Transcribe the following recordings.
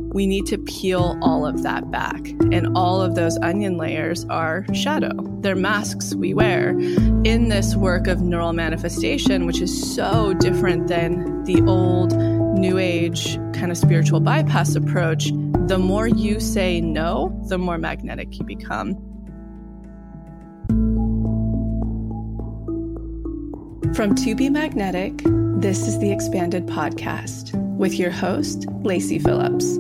we need to peel all of that back. And all of those onion layers are shadow. They're masks we wear. In this work of neural manifestation, which is so different than the old New Age kind of spiritual bypass approach, the more you say no, the more magnetic you become. From To Be Magnetic, this is the Expanded Podcast with your host, Lacey Phillips.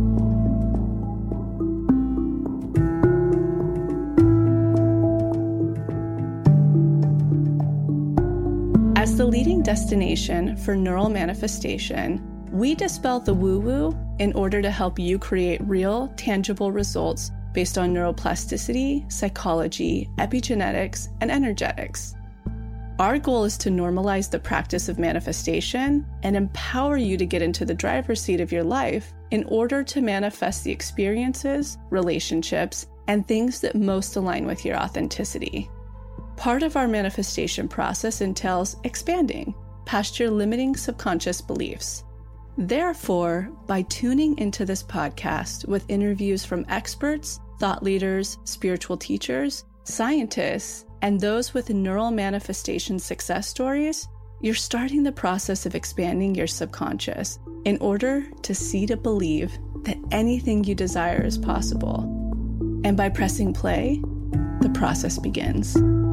As the leading destination for neural manifestation, we dispel the woo-woo in order to help you create real, tangible results based on neuroplasticity, psychology, epigenetics, and energetics. Our goal is to normalize the practice of manifestation and empower you to get into the driver's seat of your life in order to manifest the experiences, relationships, and things that most align with your authenticity. Part of our manifestation process entails expanding past your limiting subconscious beliefs. Therefore, by tuning into this podcast with interviews from experts, thought leaders, spiritual teachers, scientists, and those with neural manifestation success stories, you're starting the process of expanding your subconscious in order to see to believe that anything you desire is possible. And by pressing play, the process begins.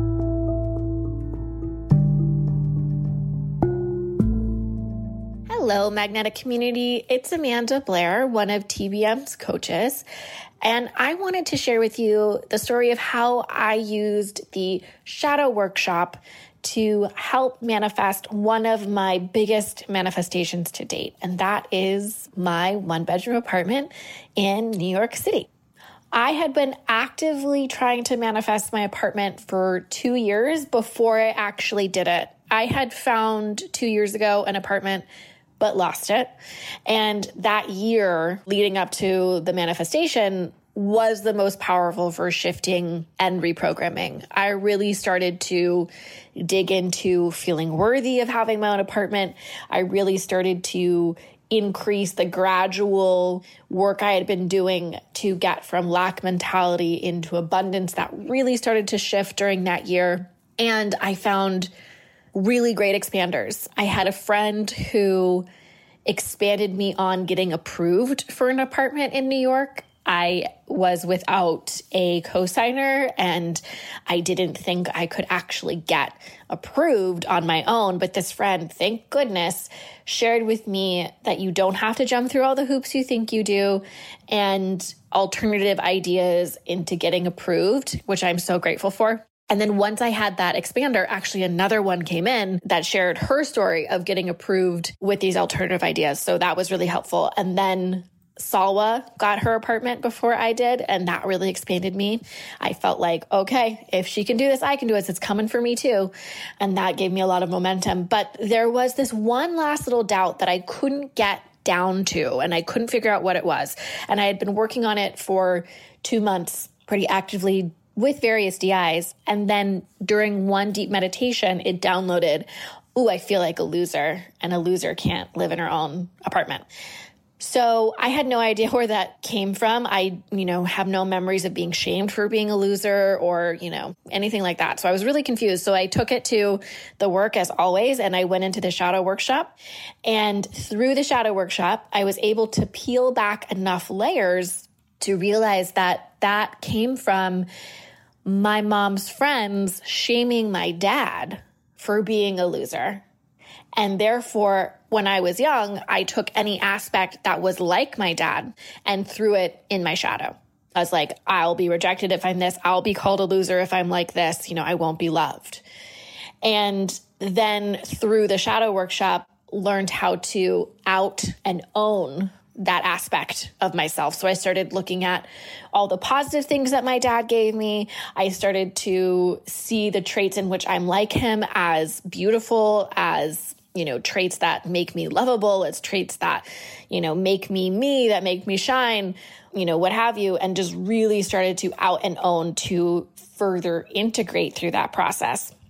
Hello, Magnetic Community. It's Amanda Blair, one of TBM's coaches, and I wanted to share with you the story of how I used the Shadow Workshop to help manifest one of my biggest manifestations to date, and that is my one-bedroom apartment in New York City. I had been actively trying to manifest my apartment for 2 years before I actually did it. I had found 2 years ago an apartment but lost it. And that year leading up to the manifestation was the most powerful for shifting and reprogramming. I really started to dig into feeling worthy of having my own apartment. I really started to increase the gradual work I had been doing to get from lack mentality into abundance. That really started to shift during that year. And I found really great expanders. I had a friend who expanded me on getting approved for an apartment in New York. I was without a cosigner and I didn't think I could actually get approved on my own. But this friend, thank goodness, shared with me that you don't have to jump through all the hoops you think you do, and alternative ideas into getting approved, which I'm so grateful for. And then once I had that expander, actually another one came in that shared her story of getting approved with these alternative ideas. So that was really helpful. And then Salwa got her apartment before I did, and that really expanded me. I felt like, okay, if she can do this, I can do this. It's coming for me too. And that gave me a lot of momentum. But there was this one last little doubt that I couldn't get down to, and I couldn't figure out what it was. And I had been working on it for 2 months pretty actively with various DIs. And then during one deep meditation, it downloaded, ooh, I feel like a loser, and a loser can't live in her own apartment. So I had no idea where that came from. I, have no memories of being shamed for being a loser or, anything like that. So I was really confused. So I took it to the work as always, and I went into the Shadow Workshop. And through the Shadow Workshop, I was able to peel back enough layers to realize that that came from my mom's friends shaming my dad for being a loser. And therefore, when I was young, I took any aspect that was like my dad and threw it in my shadow. I was like, I'll be rejected if I'm this. I'll be called a loser if I'm like this. I won't be loved. And then through the Shadow Workshop, learned how to out and own that aspect of myself. So I started looking at all the positive things that my dad gave me. I started to see the traits in which I'm like him as beautiful, as, traits that make me lovable. It's traits that, make me, that make me shine, what have you, and just really started to out and own to further integrate through that process.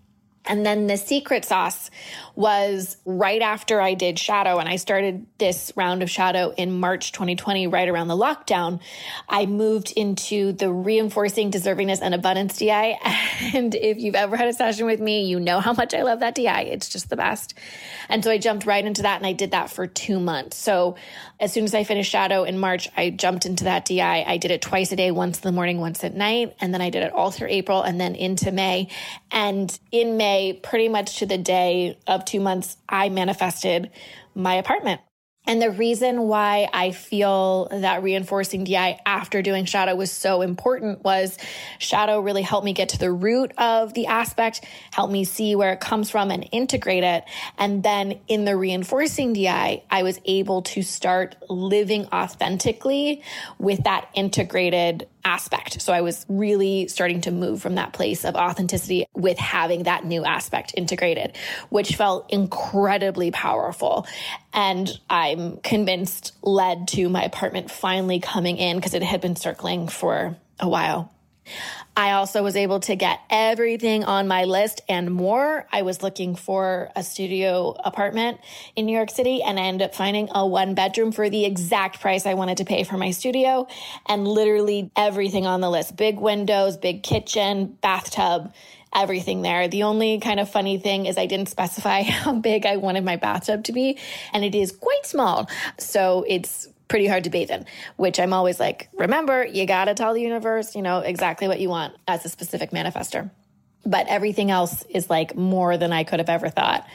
And then the secret sauce was right after I did shadow, and I started this round of shadow in March 2020, right around the lockdown. I moved into the reinforcing deservingness and abundance DI. And if you've ever had a session with me, you know how much I love that DI. It's just the best. And so I jumped right into that, and I did that for 2 months. So as soon as I finished shadow in March, I jumped into that DI. I did it twice a day, once in the morning, once at night. And then I did it all through April and then into May. And in May, pretty much to the day of 2 months, I manifested my apartment. And the reason why I feel that reinforcing DI after doing shadow was so important was shadow really helped me get to the root of the aspect, helped me see where it comes from and integrate it. And then in the reinforcing DI, I was able to start living authentically with that integrated aspect. So I was really starting to move from that place of authenticity with having that new aspect integrated, which felt incredibly powerful. And I'm convinced led to my apartment finally coming in because it had been circling for a while. I also was able to get everything on my list and more. I was looking for a studio apartment in New York City, and I ended up finding a 1-bedroom for the exact price I wanted to pay for my studio, and literally everything on the list. Big windows, big kitchen, bathtub, everything there. The only kind of funny thing is I didn't specify how big I wanted my bathtub to be, and it is quite small. So it's pretty hard to bathe in, which I'm always like, remember, you got to tell the universe, exactly what you want as a specific manifestor. But everything else is like more than I could have ever thought.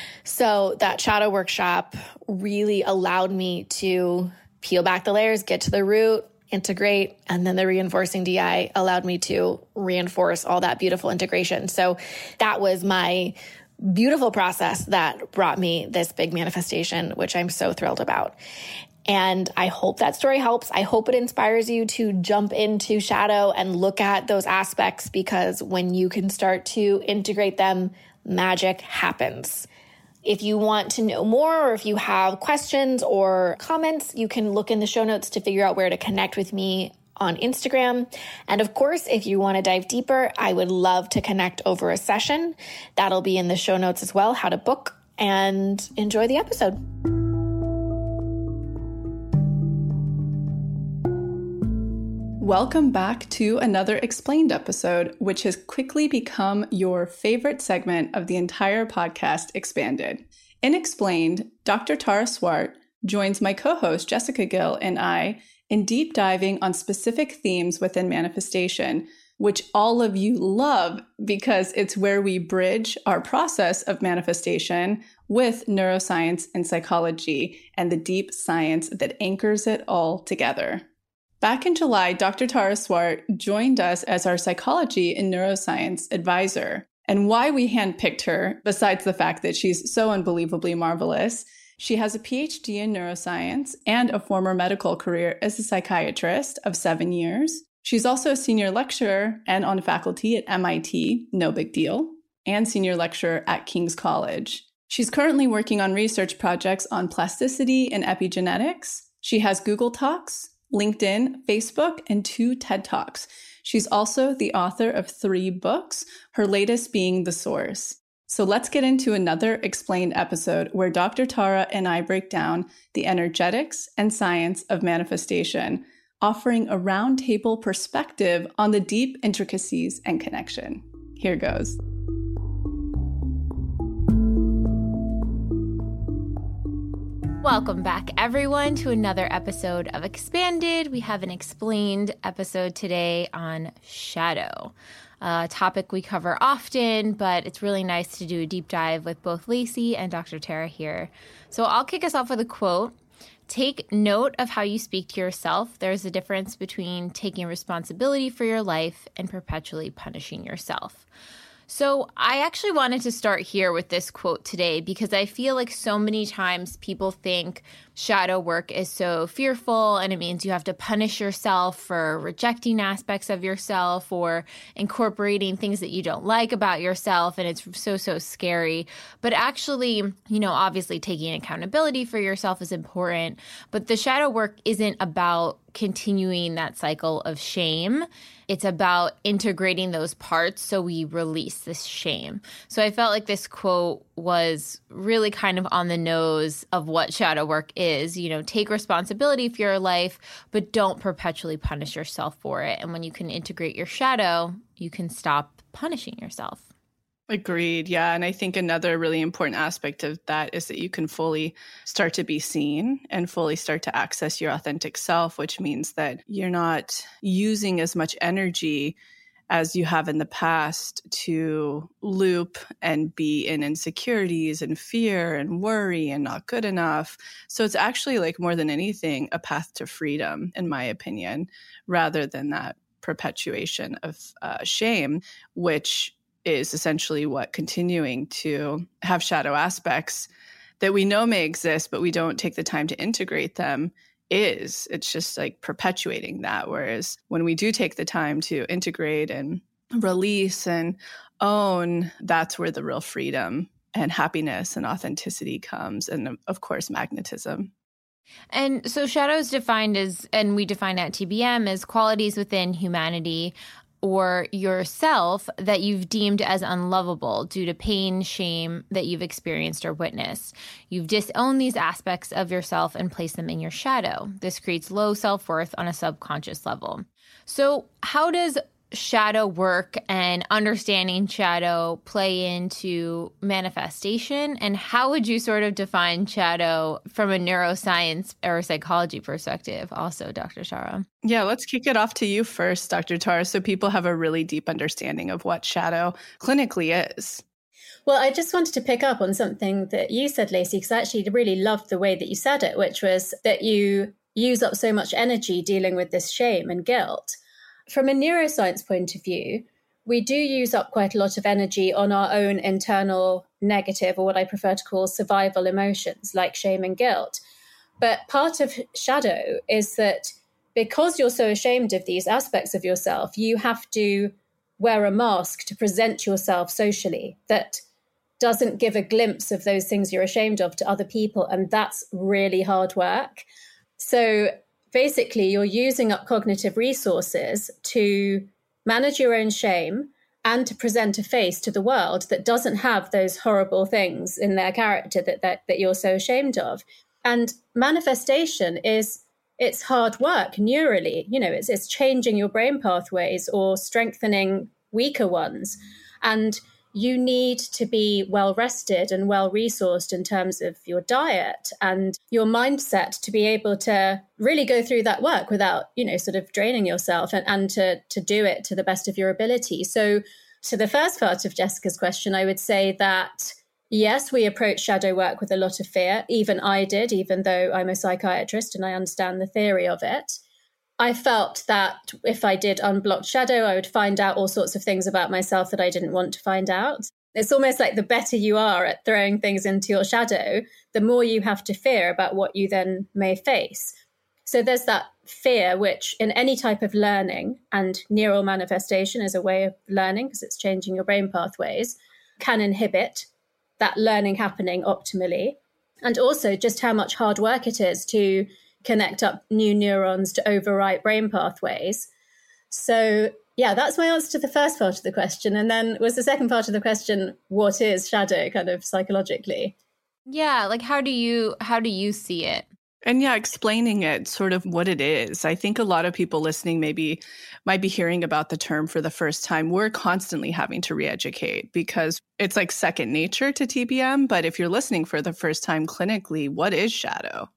So that shadow workshop really allowed me to peel back the layers, get to the root, integrate, and then the reinforcing DI allowed me to reinforce all that beautiful integration. So that was my beautiful process that brought me this big manifestation, which I'm so thrilled about. And I hope that story helps. I hope it inspires you to jump into shadow and look at those aspects, because when you can start to integrate them, magic happens. If you want to know more, or if you have questions or comments, you can look in the show notes to figure out where to connect with me on Instagram. And of course, if you want to dive deeper, I would love to connect over a session. That'll be in the show notes as well, how to book, and enjoy the episode. Welcome back to another Explained episode, which has quickly become your favorite segment of the entire podcast, Expanded. In Explained, Dr. Tara Swart joins my co-host Jessica Gill and I in deep diving on specific themes within manifestation, which all of you love because it's where we bridge our process of manifestation with neuroscience and psychology and the deep science that anchors it all together. Back in July, Dr. Tara Swart joined us as our psychology and neuroscience advisor. And why we handpicked her, besides the fact that she's so unbelievably marvelous, she has a PhD in neuroscience and a former medical career as a psychiatrist of 7 years. She's also a senior lecturer and on faculty at MIT, no big deal, and senior lecturer at King's College. She's currently working on research projects on plasticity and epigenetics. She has Google Talks, LinkedIn, Facebook, and 2 TED Talks. She's also the author of 3 books, her latest being The Source. So let's get into another Explained episode where Dr. Tara and I break down the energetics and science of manifestation, offering a roundtable perspective on the deep intricacies and connection. Here goes. Welcome back, everyone, to another episode of Expanded. We have an Explained episode today on shadow, a topic we cover often, but it's really nice to do a deep dive with both Lacey and Dr. Tara here. So I'll kick us off with a quote. Take note of how you speak to yourself. There's a difference between taking responsibility for your life and perpetually punishing yourself. So I actually wanted to start here with this quote today because I feel like so many times people think shadow work is so fearful, and it means you have to punish yourself for rejecting aspects of yourself or incorporating things that you don't like about yourself. And it's so scary. But actually, obviously taking accountability for yourself is important. But the shadow work isn't about continuing that cycle of shame. It's about integrating those parts so we release this shame. So I felt like this quote was really kind of on the nose of what shadow work is. Take responsibility for your life, but don't perpetually punish yourself for it. And when you can integrate your shadow, you can stop punishing yourself. Agreed. Yeah. And I think another really important aspect of that is that you can fully start to be seen and fully start to access your authentic self, which means that you're not using as much energy as you have in the past to loop and be in insecurities and fear and worry and not good enough. So it's actually, like, more than anything, a path to freedom, in my opinion, rather than that perpetuation of shame, which is essentially what continuing to have shadow aspects that we know may exist, but we don't take the time to integrate them is. It's just like perpetuating that. Whereas when we do take the time to integrate and release and own, that's where the real freedom and happiness and authenticity comes. And of course, magnetism. And so shadow is defined as, and we define at TBM, as qualities within humanity or yourself that you've deemed as unlovable due to pain, shame that you've experienced or witnessed. You've disowned these aspects of yourself and placed them in your shadow. This creates low self-worth on a subconscious level. So how does shadow work and understanding shadow play into manifestation? And how would you sort of define shadow from a neuroscience or psychology perspective also, Dr. Tara? Yeah, let's kick it off to you first, Dr. Tara, so people have a really deep understanding of what shadow clinically is. Well, I just wanted to pick up on something that you said, Lacey, because I actually really loved the way that you said it, which was that you use up so much energy dealing with this shame and guilt. From a neuroscience point of view, we do use up quite a lot of energy on our own internal negative, or what I prefer to call survival emotions, like shame and guilt. But part of shadow is that because you're so ashamed of these aspects of yourself, you have to wear a mask to present yourself socially that doesn't give a glimpse of those things you're ashamed of to other people. And that's really hard work. So basically, you're using up cognitive resources to manage your own shame and to present a face to the world that doesn't have those horrible things in their character that you're so ashamed of. And manifestation it's hard work neurally. It's changing your brain pathways or strengthening weaker ones. And you need to be well rested and well resourced in terms of your diet and your mindset to be able to really go through that work without, sort of draining yourself and to do it to the best of your ability. So to the first part of Jessica's question, I would say that, yes, we approach shadow work with a lot of fear. Even I did, even though I'm a psychiatrist and I understand the theory of it. I felt that if I did unblocked shadow, I would find out all sorts of things about myself that I didn't want to find out. It's almost like the better you are at throwing things into your shadow, the more you have to fear about what you then may face. So there's that fear, which in any type of learning, and neural manifestation is a way of learning because it's changing your brain pathways, can inhibit that learning happening optimally. And also just how much hard work it is to connect up new neurons to overwrite brain pathways. So yeah, that's my answer to the first part of the question. And then was the second part of the question, what is shadow kind of psychologically? Yeah, like how do you see it? And yeah, explaining it, sort of what it is. I think a lot of people listening maybe might be hearing about the term for the first time. We're constantly having to re-educate because it's like second nature to TBM. But if you're listening for the first time clinically, what is shadow?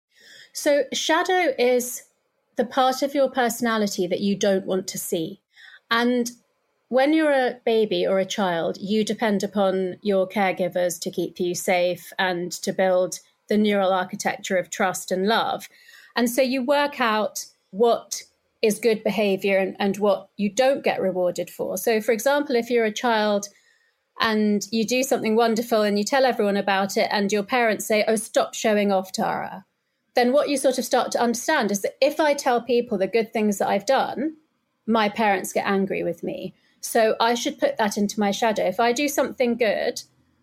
So shadow is the part of your personality that you don't want to see. And when you're a baby or a child, you depend upon your caregivers to keep you safe and to build the neural architecture of trust and love. And so you work out what is good behavior and what you don't get rewarded for. So for example, if you're a child and you do something wonderful and you tell everyone about it and your parents say, oh, stop showing off, Tara. then what you sort of start to understand is that if I tell people the good things that I've done, my parents get angry with me. So I should put that into my shadow. If I do something good,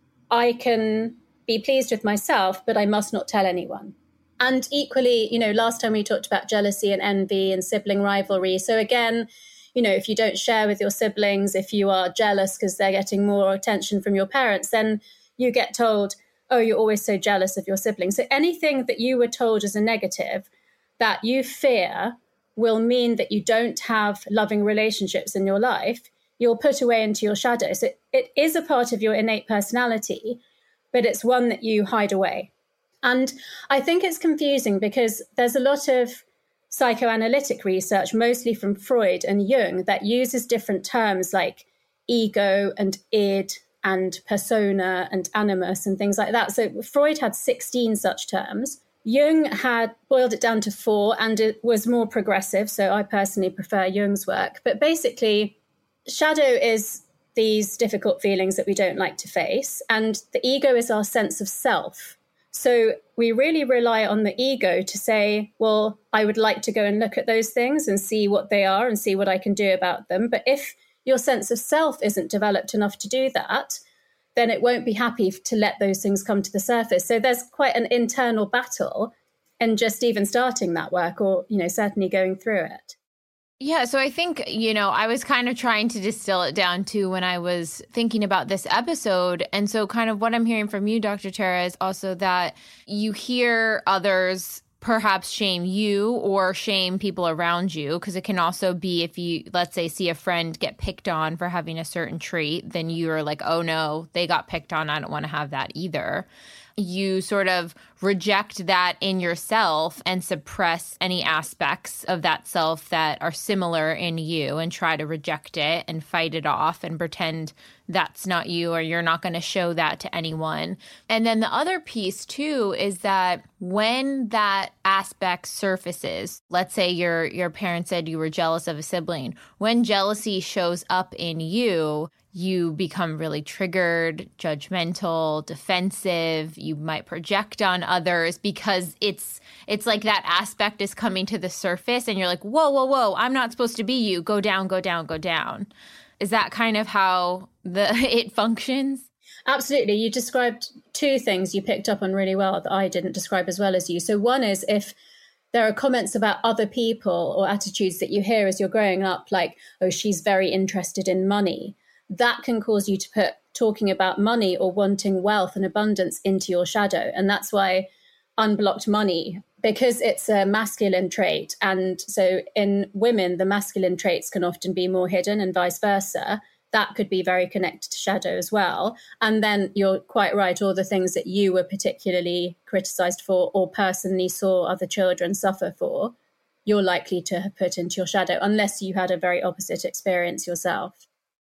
I can be pleased with myself, but I must not tell anyone. And equally, last time we talked about jealousy and envy and sibling rivalry. So again, if you don't share with your siblings, if you are jealous because they're getting more attention from your parents, then you get told, oh, you're always so jealous of your siblings. So anything that you were told as a negative that you fear will mean that you don't have loving relationships in your life, you'll put away into your shadow. So it is a part of your innate personality, but it's one that you hide away. And I think it's confusing because there's a lot of psychoanalytic research, mostly from Freud and Jung, that uses different terms like ego and id and persona and animus and things like that. So Freud had 16 such terms. Jung had boiled it down to 4, and it was more progressive. So I personally prefer Jung's work. But basically, shadow is these difficult feelings that we don't like to face. And the ego is our sense of self. So we really rely on the ego to say, well, I would like to go and look at those things and see what they are and see what I can do about them. But if your sense of self isn't developed enough to do that, then it won't be happy to let those things come to the surface. So there's quite an internal battle in just even starting that work, or, certainly going through it. Yeah, so I think, I was kind of trying to distill it down to when I was thinking about this episode. And so kind of what I'm hearing from you, Dr. Tara, is also that you hear others perhaps shame you or shame people around you, because it can also be if you, let's say, see a friend get picked on for having a certain trait, then you're like, oh no, they got picked on. I don't want to have that either. You sort of reject that in yourself and suppress any aspects of that self that are similar in you and try to reject it and fight it off and pretend that's not you or you're not going to show that to anyone. And then the other piece too is that when that aspect surfaces, let's say your parents said you were jealous of a sibling, when jealousy shows up in you, you become really triggered, judgmental, defensive. You might project on others because it's like that aspect is coming to the surface and you're like, whoa, I'm not supposed to be you. Go down, go down, go down. Is that kind of how it functions? Absolutely. You described 2 things you picked up on really well that I didn't describe as well as you. So one is if there are comments about other people or attitudes that you hear as you're growing up, like, oh, she's very interested in money. That can cause you to put talking about money or wanting wealth and abundance into your shadow. And that's why unblocked money, because it's a masculine trait. And so in women, the masculine traits can often be more hidden and vice versa. That could be very connected to shadow as well. And then you're quite right, all the things that you were particularly criticized for or personally saw other children suffer for, you're likely to have put into your shadow, unless you had a very opposite experience yourself.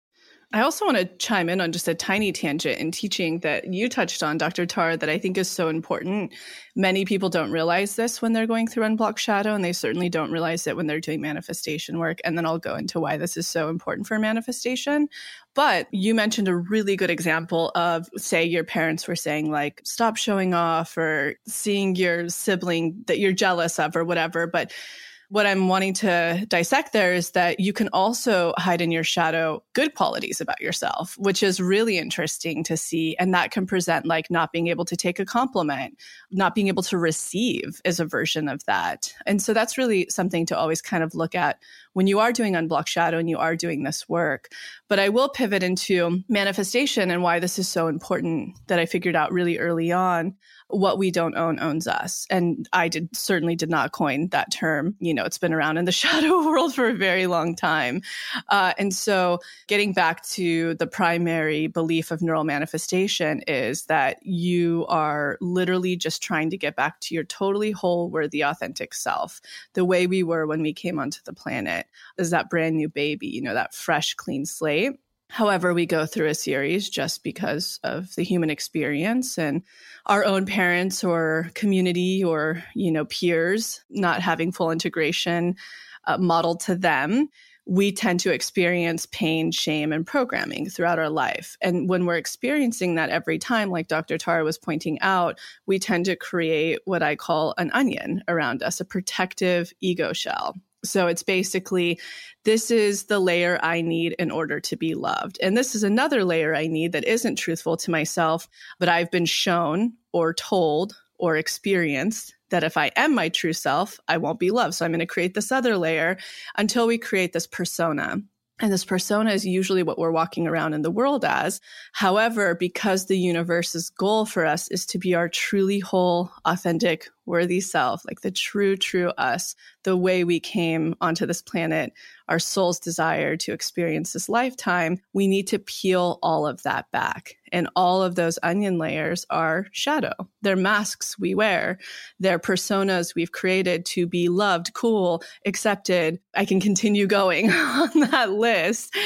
I also want to chime in on just a tiny tangent in teaching that you touched on, Dr. Tara, that I think is so important. Many people don't realize this when they're going through Unblocked Shadow, and they certainly don't realize it when they're doing manifestation work. And then I'll go into why this is so important for manifestation. But you mentioned a really good example of, say, your parents were saying, like, stop showing off, or seeing your sibling that you're jealous of or whatever. But what I'm wanting to dissect there is that you can also hide in your shadow good qualities about yourself, which is really interesting to see. And that can present like not being able to take a compliment, not being able to receive is a version of that. And so that's really something to always kind of look at when you are doing Unblocked Shadow and you are doing this work. But I will pivot into manifestation and why this is so important that I figured out really early on. What we don't own owns us. And I certainly did not coin that term. It's been around in the shadow world for a very long time. And so getting back to the primary belief of neural manifestation is that you are literally just trying to get back to your totally whole, worthy, authentic self, the way we were when we came onto the planet, as that brand new baby, that fresh, clean slate. However, we go through a series just because of the human experience and our own parents or community or, peers not having full integration modeled to them. we tend to experience pain, shame, and programming throughout our life. And when we're experiencing that every time, like Dr. Tara was pointing out, we tend to create what I call an onion around us, a protective ego shell. So it's basically, this is the layer I need in order to be loved. And this is another layer I need that isn't truthful to myself, but I've been shown or told or experienced that if I am my true self, I won't be loved. So I'm going to create this other layer until we create this persona. And this persona is usually what we're walking around in the world as. However, because the universe's goal for us is to be our truly whole, authentic, worthy self, like the true us, the way we came onto this planet, our soul's desire to experience this lifetime, we need to peel all of that back. And all of those onion layers are shadow. They're masks we wear. They're personas we've created to be loved, cool, accepted. I can continue going on that list.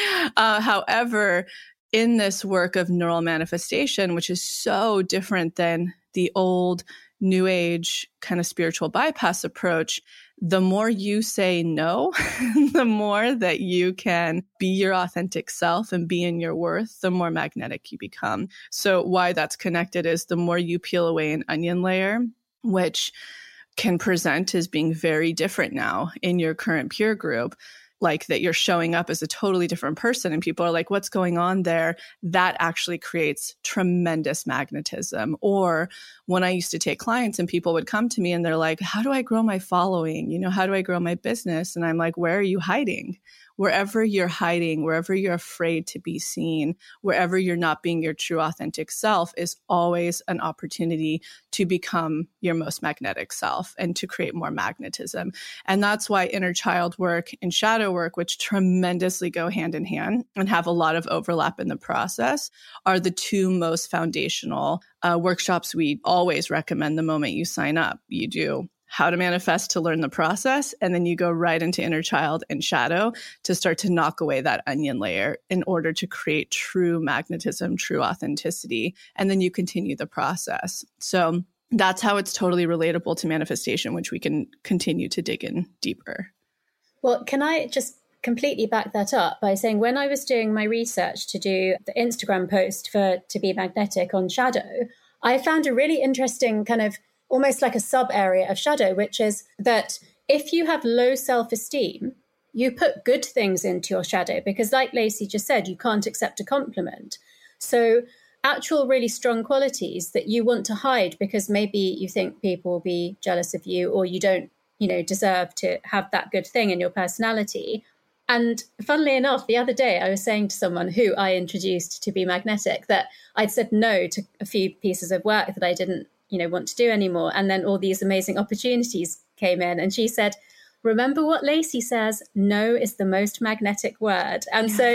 However, in this work of neural manifestation, which is so different than the old New Age kind of spiritual bypass approach, the more you say no, the more that you can be your authentic self and be in your worth, the more magnetic you become. So why that's connected is the more you peel away an onion layer, which can present as being very different now in your current peer group, like that you're showing up as a totally different person and people are like, what's going on there? That actually creates tremendous magnetism. Or when I used to take clients and people would come to me and they're like, how do I grow my following? You know, how do I grow my business? And I'm like, where are you hiding? Wherever you're hiding, wherever you're afraid to be seen, wherever you're not being your true authentic self is always an opportunity to become your most magnetic self and to create more magnetism. And that's why inner child work and shadow work, which tremendously go hand in hand and have a lot of overlap in the process, are the two most foundational workshops we always recommend the moment you sign up. You do How to Manifest to learn the process, and then you go right into inner child and shadow to start to knock away that onion layer in order to create true magnetism, true authenticity, and then you continue the process. So that's how it's totally relatable to manifestation, which we can continue to dig in deeper. Well, can I just completely back that up by saying when I was doing my research to do the Instagram post for To Be Magnetic on shadow, I found a really interesting kind of almost like a sub area of shadow, which is that if you have low self-esteem, you put good things into your shadow because like Lacey just said, you can't accept a compliment. So actual really strong qualities that you want to hide because maybe you think people will be jealous of you or you don't, deserve to have that good thing in your personality. And funnily enough, the other day I was saying to someone who I introduced to Be Magnetic that I'd said no to a few pieces of work that I didn't want to do anymore. And then all these amazing opportunities came in. And she said, remember what Lacey says, no is the most magnetic word. And so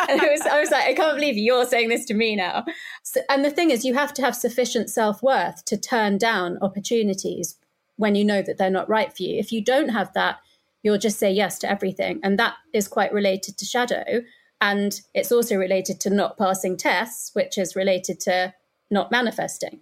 I was like, I can't believe you're saying this to me now. So, and the thing is, you have to have sufficient self-worth to turn down opportunities when you know that they're not right for you. If you don't have that, you'll just say yes to everything. And that is quite related to shadow. And it's also related to not passing tests, which is related to not manifesting.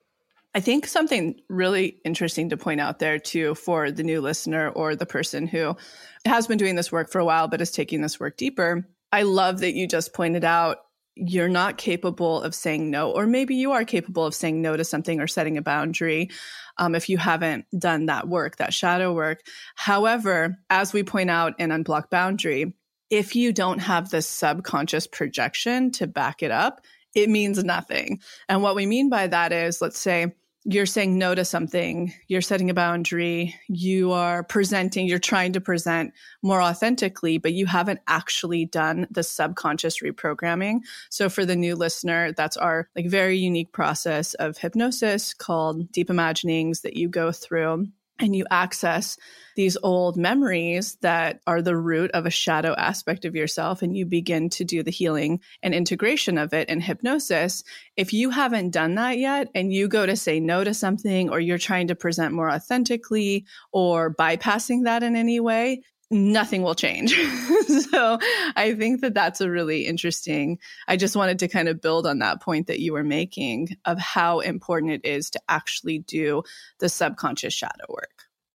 I think something really interesting to point out there too for the new listener or the person who has been doing this work for a while but is taking this work deeper. I love that you just pointed out you're not capable of saying no, or maybe you are capable of saying no to something or setting a boundary if you haven't done that work, that shadow work. However, as we point out in Unblock Boundary, if you don't have the subconscious projection to back it up, it means nothing. And what we mean by that is, let's say you're saying no to something, you're setting a boundary, you are presenting, you're trying to present more authentically, but you haven't actually done the subconscious reprogramming. So for the new listener, that's our very unique process of hypnosis called Deep Imaginings that you go through. And you access these old memories that are the root of a shadow aspect of yourself, and you begin to do the healing and integration of it in hypnosis. If you haven't done that yet and you go to say no to something, or you're trying to present more authentically or bypassing that in any way, nothing will change. So I think that that's a really interesting, I just wanted to kind of build on that point that you were making of how important it is to actually do the subconscious shadow work.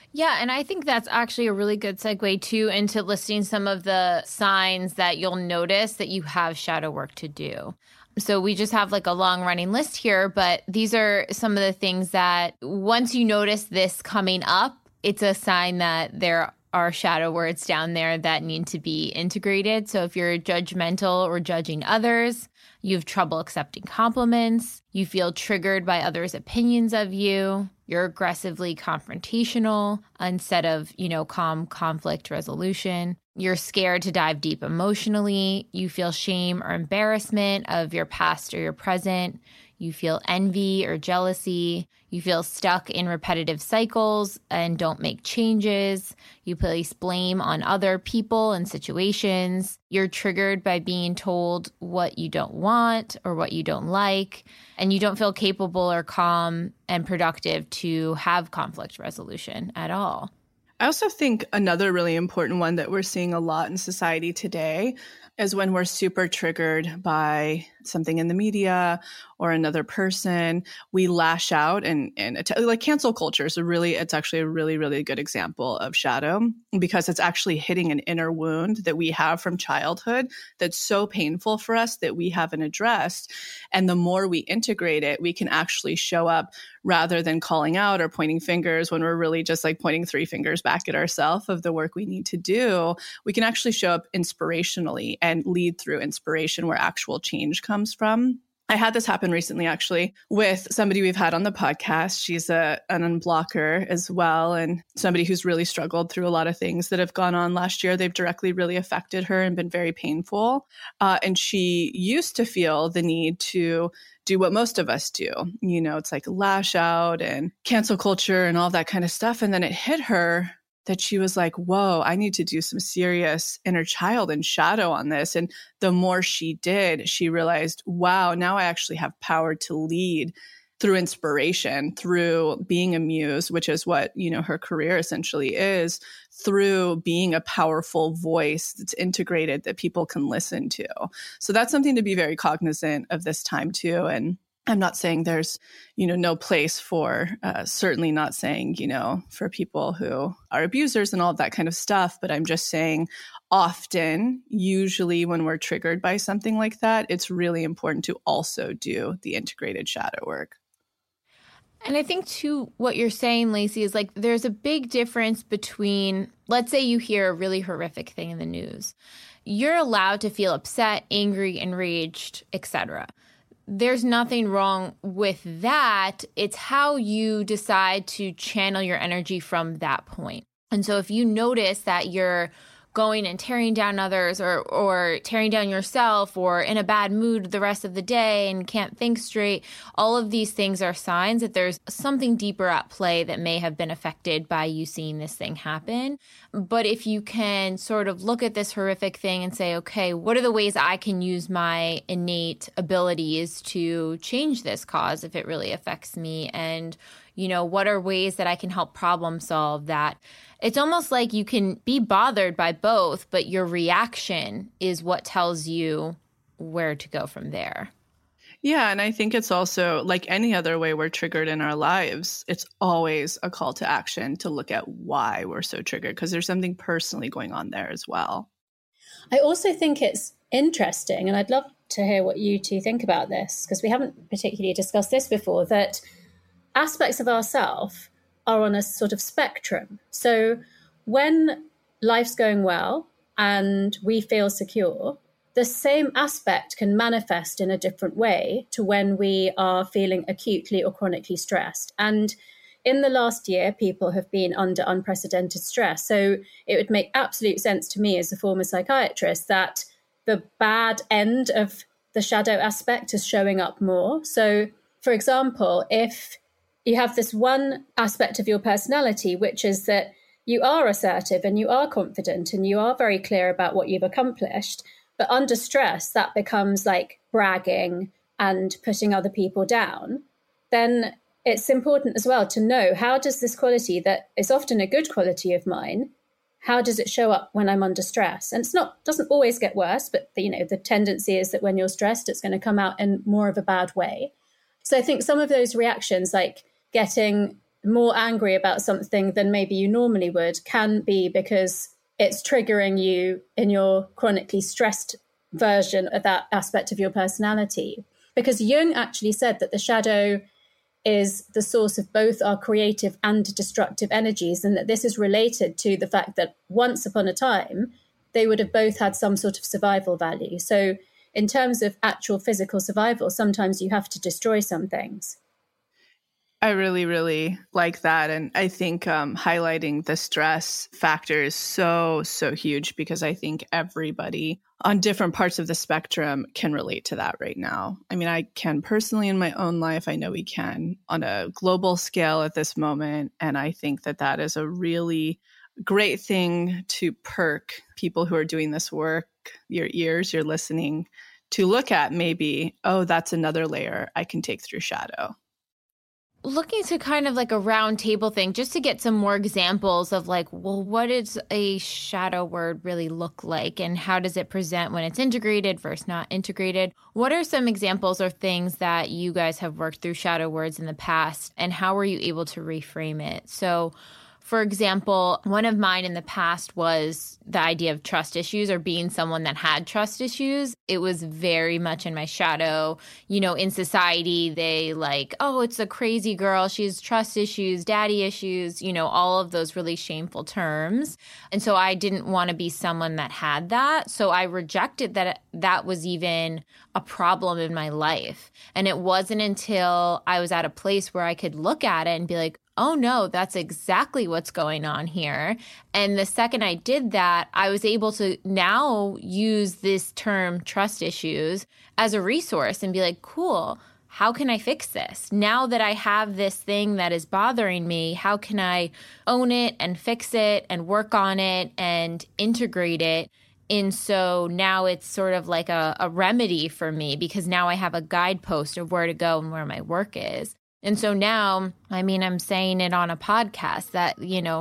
Yeah, and I think that's actually a really good segue too into listing some of the signs that you'll notice that you have shadow work to do. So we just have like a long running list here, but these are some of the things that once you notice this coming up, it's a sign that there are shadow words down there that need to be integrated. So if you're judgmental or judging others, you have trouble accepting compliments, you feel triggered by others' opinions of you, you're aggressively confrontational instead of, calm conflict resolution. You're scared to dive deep emotionally. You feel shame or embarrassment of your past or your present. You feel envy or jealousy. You feel stuck in repetitive cycles and don't make changes. You place blame on other people and situations. You're triggered by being told what you don't want or what you don't like. And you don't feel capable or calm and productive to have conflict resolution at all. I also think another really important one that we're seeing a lot in society today is when we're super triggered by something in the media or another person, we lash out and like cancel culture is it's actually a really, really good example of shadow because it's actually hitting an inner wound that we have from childhood that's so painful for us that we haven't addressed. And the more we integrate it, we can actually show up rather than calling out or pointing fingers when we're really just like pointing 3 fingers back at ourselves of the work we need to do. We can actually show up inspirationally and lead through inspiration where actual change comes from. I had this happen recently, actually, with somebody we've had on the podcast. She's an unblocker as well, and somebody who's really struggled through a lot of things that have gone on last year. They've directly really affected her and been very painful. And she used to feel the need to do what most of us do. It's like lash out and cancel culture and all that kind of stuff. And then it hit her that she was like, whoa, I need to do some serious inner child and shadow on this. And the more she did, she realized, wow, now I actually have power to lead through inspiration, through being a muse, which is what, her career essentially is, through being a powerful voice that's integrated that people can listen to. So that's something to be very cognizant of this time too. And I'm not saying there's, no place for, certainly not saying, for people who are abusers and all of that kind of stuff. But I'm just saying often, usually when we're triggered by something like that, it's really important to also do the integrated shadow work. And I think too, what you're saying, Lacey, is like there's a big difference between, let's say you hear a really horrific thing in the news. You're allowed to feel upset, angry, enraged, etc. There's nothing wrong with that. It's how you decide to channel your energy from that point. And so if you notice that you're going and tearing down others or tearing down yourself or in a bad mood the rest of the day and can't think straight, all of these things are signs that there's something deeper at play that may have been affected by you seeing this thing happen. But if you can sort of look at this horrific thing and say, okay, what are the ways I can use my innate abilities to change this cause if it really affects me? And what are ways that I can help problem solve that? It's almost like you can be bothered by both, but your reaction is what tells you where to go from there. Yeah, and I think it's also like any other way we're triggered in our lives, it's always a call to action to look at why we're so triggered, because there's something personally going on there as well. I also think it's interesting, and I'd love to hear what you two think about this, because we haven't particularly discussed this before, that aspects of ourselves are on a sort of spectrum. So when life's going well and we feel secure, the same aspect can manifest in a different way to when we are feeling acutely or chronically stressed. And in the last year, people have been under unprecedented stress. So it would make absolute sense to me as a former psychiatrist that the bad end of the shadow aspect is showing up more. So, for example, if you have this one aspect of your personality, which is that you are assertive and you are confident and you are very clear about what you've accomplished. But under stress, that becomes like bragging and putting other people down. Then it's important as well to know, how does this quality that is often a good quality of mine, how does it show up when I'm under stress? And doesn't always get worse, but the tendency is that when you're stressed, it's going to come out in more of a bad way. So I think some of those reactions, like getting more angry about something than maybe you normally would can be because it's triggering you in your chronically stressed version of that aspect of your personality. Because Jung actually said that the shadow is the source of both our creative and destructive energies, and that this is related to the fact that once upon a time, they would have both had some sort of survival value. So in terms of actual physical survival, sometimes you have to destroy some things. I really, really like that. And I think highlighting the stress factor is so huge, because I think everybody on different parts of the spectrum can relate to that right now. I mean, I can personally in my own life. I know we can on a global scale at this moment. And I think that that is a really great thing to perk people who are doing this work, your ears, your listening, to look at maybe, oh, that's another layer I can take through shadow. Looking to kind of like a round table thing, just to get some more examples of like, well, what does a shadow word really look like, and how does it present when it's integrated versus not integrated? What are some examples or things that you guys have worked through shadow words in the past, and how were you able to reframe it? So, for example, one of mine in the past was the idea of trust issues, or being someone that had trust issues. It was very much in my shadow. You know, in society, they like, oh, it's a crazy girl. She has trust issues, daddy issues, you know, all of those really shameful terms. And so I didn't want to be someone that had that. So I rejected that that was even a problem in my life. And it wasn't until I was at a place where I could look at it and be like, oh no, that's exactly what's going on here. And the second I did that, I was able to now use this term trust issues as a resource and be like, cool, how can I fix this? Now that I have this thing that is bothering me, how can I own it and fix it and work on it and integrate it? And so now it's sort of like a remedy for me, because now I have a guidepost of where to go and where my work is. And so now, I mean, I'm saying it on a podcast that,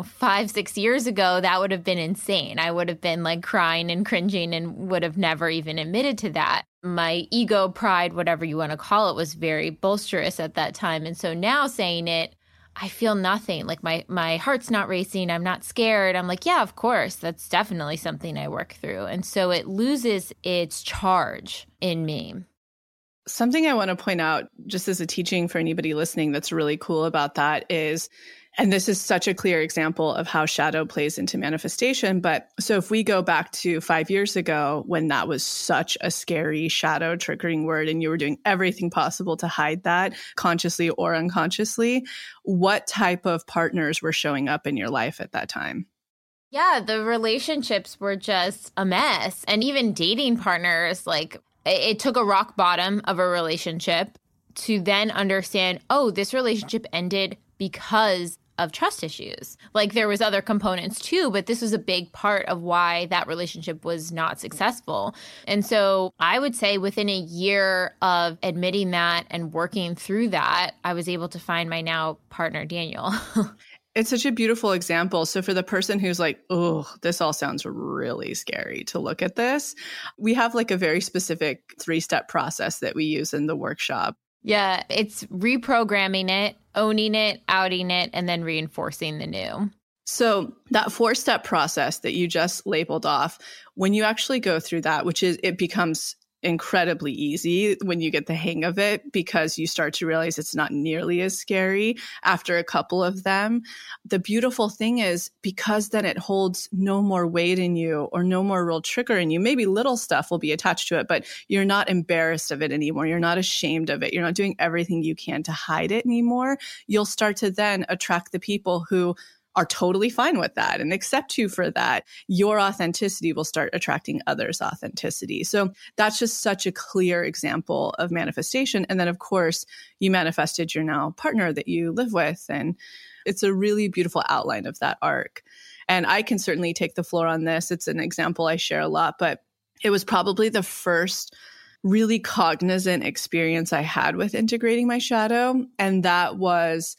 5-6 years ago, that would have been insane. I would have been like crying and cringing and would have never even admitted to that. My ego, pride, whatever you want to call it, was very bolsterous at that time. And so now saying it, I feel nothing. Like my heart's not racing. I'm not scared. I'm like, yeah, of course. That's definitely something I work through. And so it loses its charge in me. Something I want to point out, just as a teaching for anybody listening, that's really cool about that is, and this is such a clear example of how shadow plays into manifestation. But so if we go back to 5 years ago, when that was such a scary shadow triggering word and you were doing everything possible to hide that consciously or unconsciously, what type of partners were showing up in your life at that time? Yeah, the relationships were just a mess. And even dating partners, like, it took a rock bottom of a relationship to then understand, oh, this relationship ended because of trust issues. Like, there was other components too, but this was a big part of why that relationship was not successful. And so I would say within a year of admitting that and working through that, I was able to find my now partner, Daniel. It's such a beautiful example. So for the person who's like, oh, this all sounds really scary to look at this, we have like a very specific 3-step process that we use in the workshop. Yeah, it's reprogramming it, owning it, outing it, and then reinforcing the new. So that 4-step process that you just labeled off, when you actually go through that, which is, it becomes incredibly easy when you get the hang of it, because you start to realize it's not nearly as scary after a couple of them. The beautiful thing is, because then it holds no more weight in you or no more real trigger in you. Maybe little stuff will be attached to it, but you're not embarrassed of it anymore. You're not ashamed of it. You're not doing everything you can to hide it anymore. You'll start to then attract the people who are totally fine with that and accept you for that. Your authenticity will start attracting others' authenticity. So that's just such a clear example of manifestation. And then, of course, you manifested your now partner that you live with. And it's a really beautiful outline of that arc. And I can certainly take the floor on this. It's an example I share a lot, but it was probably the first really cognizant experience I had with integrating my shadow. And that was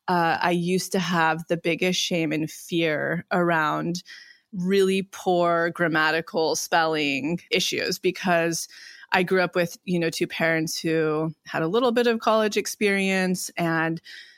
I used to have the biggest shame and fear around really poor grammatical spelling issues, because I grew up with, 2 parents who had a little bit of college experience, and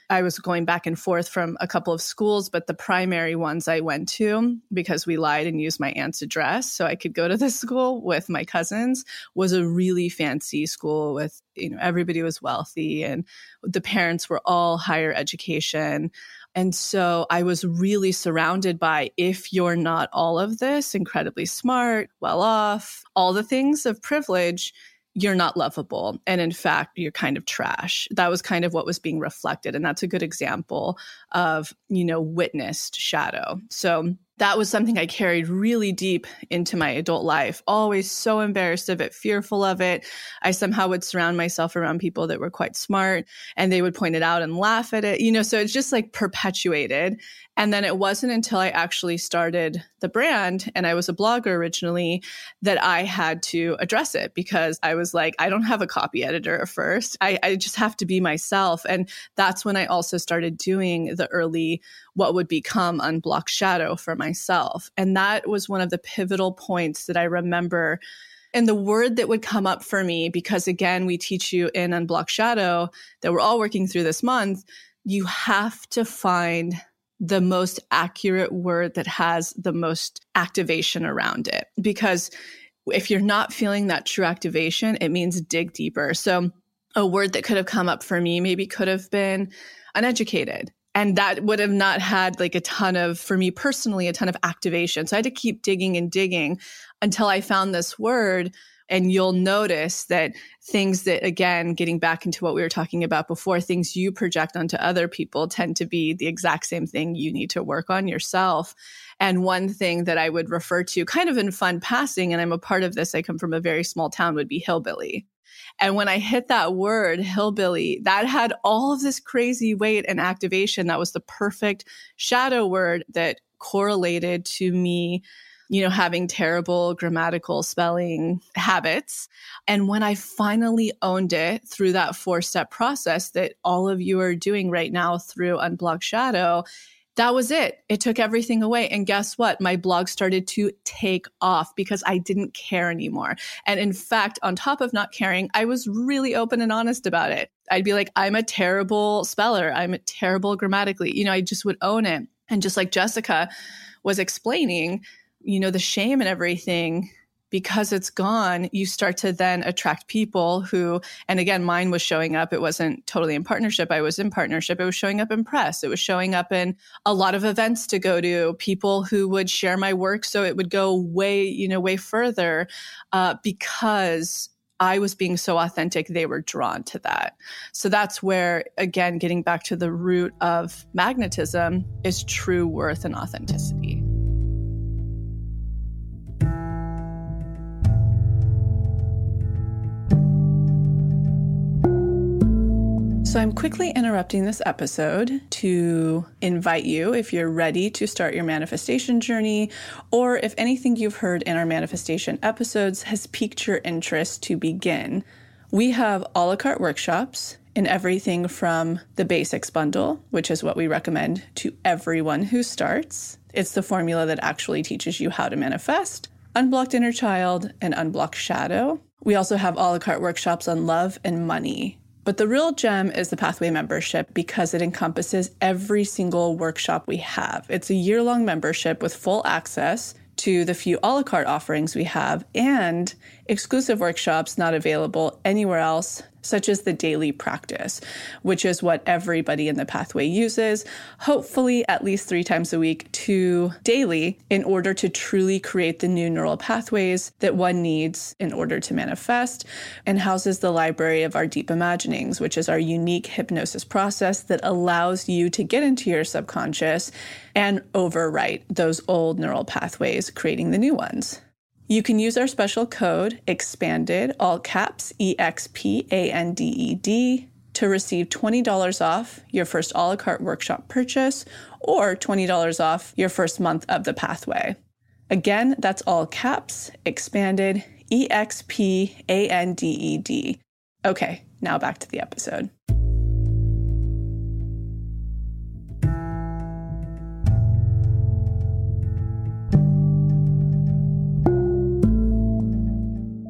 I was going back and forth from a couple of schools, but the primary ones I went to, because we lied and used my aunt's address so I could go to this school with my cousins, was a really fancy school with, everybody was wealthy and the parents were all higher education. And so I was really surrounded by, if you're not all of this, incredibly smart, well off, all the things of privilege, you're not lovable. And in fact, you're kind of trash. That was kind of what was being reflected. And that's a good example of, witnessed shadow. So that was something I carried really deep into my adult life, always so embarrassed of it, fearful of it. I somehow would surround myself around people that were quite smart and they would point it out and laugh at it, so it's just like perpetuated. And then it wasn't until I actually started the brand, and I was a blogger originally, that I had to address it, because I was like, I don't have a copy editor at first. I just have to be myself. And that's when I also started doing the early, what would become Unblocked Shadow for myself. And that was one of the pivotal points that I remember. And the word that would come up for me, because again, we teach you in Unblocked Shadow that we're all working through this month, you have to find the most accurate word that has the most activation around it. Because if you're not feeling that true activation, it means dig deeper. So a word that could have come up for me maybe could have been uneducated. And that would have not had like for me personally, a ton of activation. So I had to keep digging and digging until I found this word. And you'll notice that things that, again, getting back into what we were talking about before, things you project onto other people tend to be the exact same thing you need to work on yourself. And one thing that I would refer to kind of in fun passing, and I'm a part of this, I come from a very small town, would be hillbilly. And when I hit that word, hillbilly, that had all of this crazy weight and activation. That was the perfect shadow word that correlated to me, having terrible grammatical spelling habits. And when I finally owned it through that 4-step process that all of you are doing right now through Unblocked Shadow, that was it. It took everything away. And guess what? My blog started to take off because I didn't care anymore. And in fact, on top of not caring, I was really open and honest about it. I'd be like, I'm a terrible speller. I'm terrible grammatically. I just would own it. And just like Jessica was explaining, the shame and everything, because it's gone, you start to then attract people who, and again, mine was showing up. It wasn't totally in partnership. I was in partnership. It was showing up in press. It was showing up in a lot of events to go to, people who would share my work. So it would go way further because I was being so authentic, they were drawn to that. So that's where, again, getting back to the root of magnetism is true worth and authenticity. So I'm quickly interrupting this episode to invite you, if you're ready to start your manifestation journey, or if anything you've heard in our manifestation episodes has piqued your interest to begin. We have a la carte workshops in everything from the basics bundle, which is what we recommend to everyone who starts. It's the formula that actually teaches you how to manifest, Unblocked Inner Child, and Unblocked Shadow. We also have a la carte workshops on love and money. But the real gem is the Pathway membership because it encompasses every single workshop we have. It's a year-long membership with full access to the few a la carte offerings we have and exclusive workshops not available anywhere else, such as the daily practice, which is what everybody in the Pathway uses, hopefully at least 3 times a week to daily, in order to truly create the new neural pathways that one needs in order to manifest, and houses the library of our deep imaginings, which is our unique hypnosis process that allows you to get into your subconscious and overwrite those old neural pathways, creating the new ones. You can use our special code EXPANDED, all caps, EXPANDED, to receive $20 off your first a la carte workshop purchase or $20 off your first month of the Pathway. Again, that's all caps, EXPANDED, EXPANDED. Okay, now back to the episode. I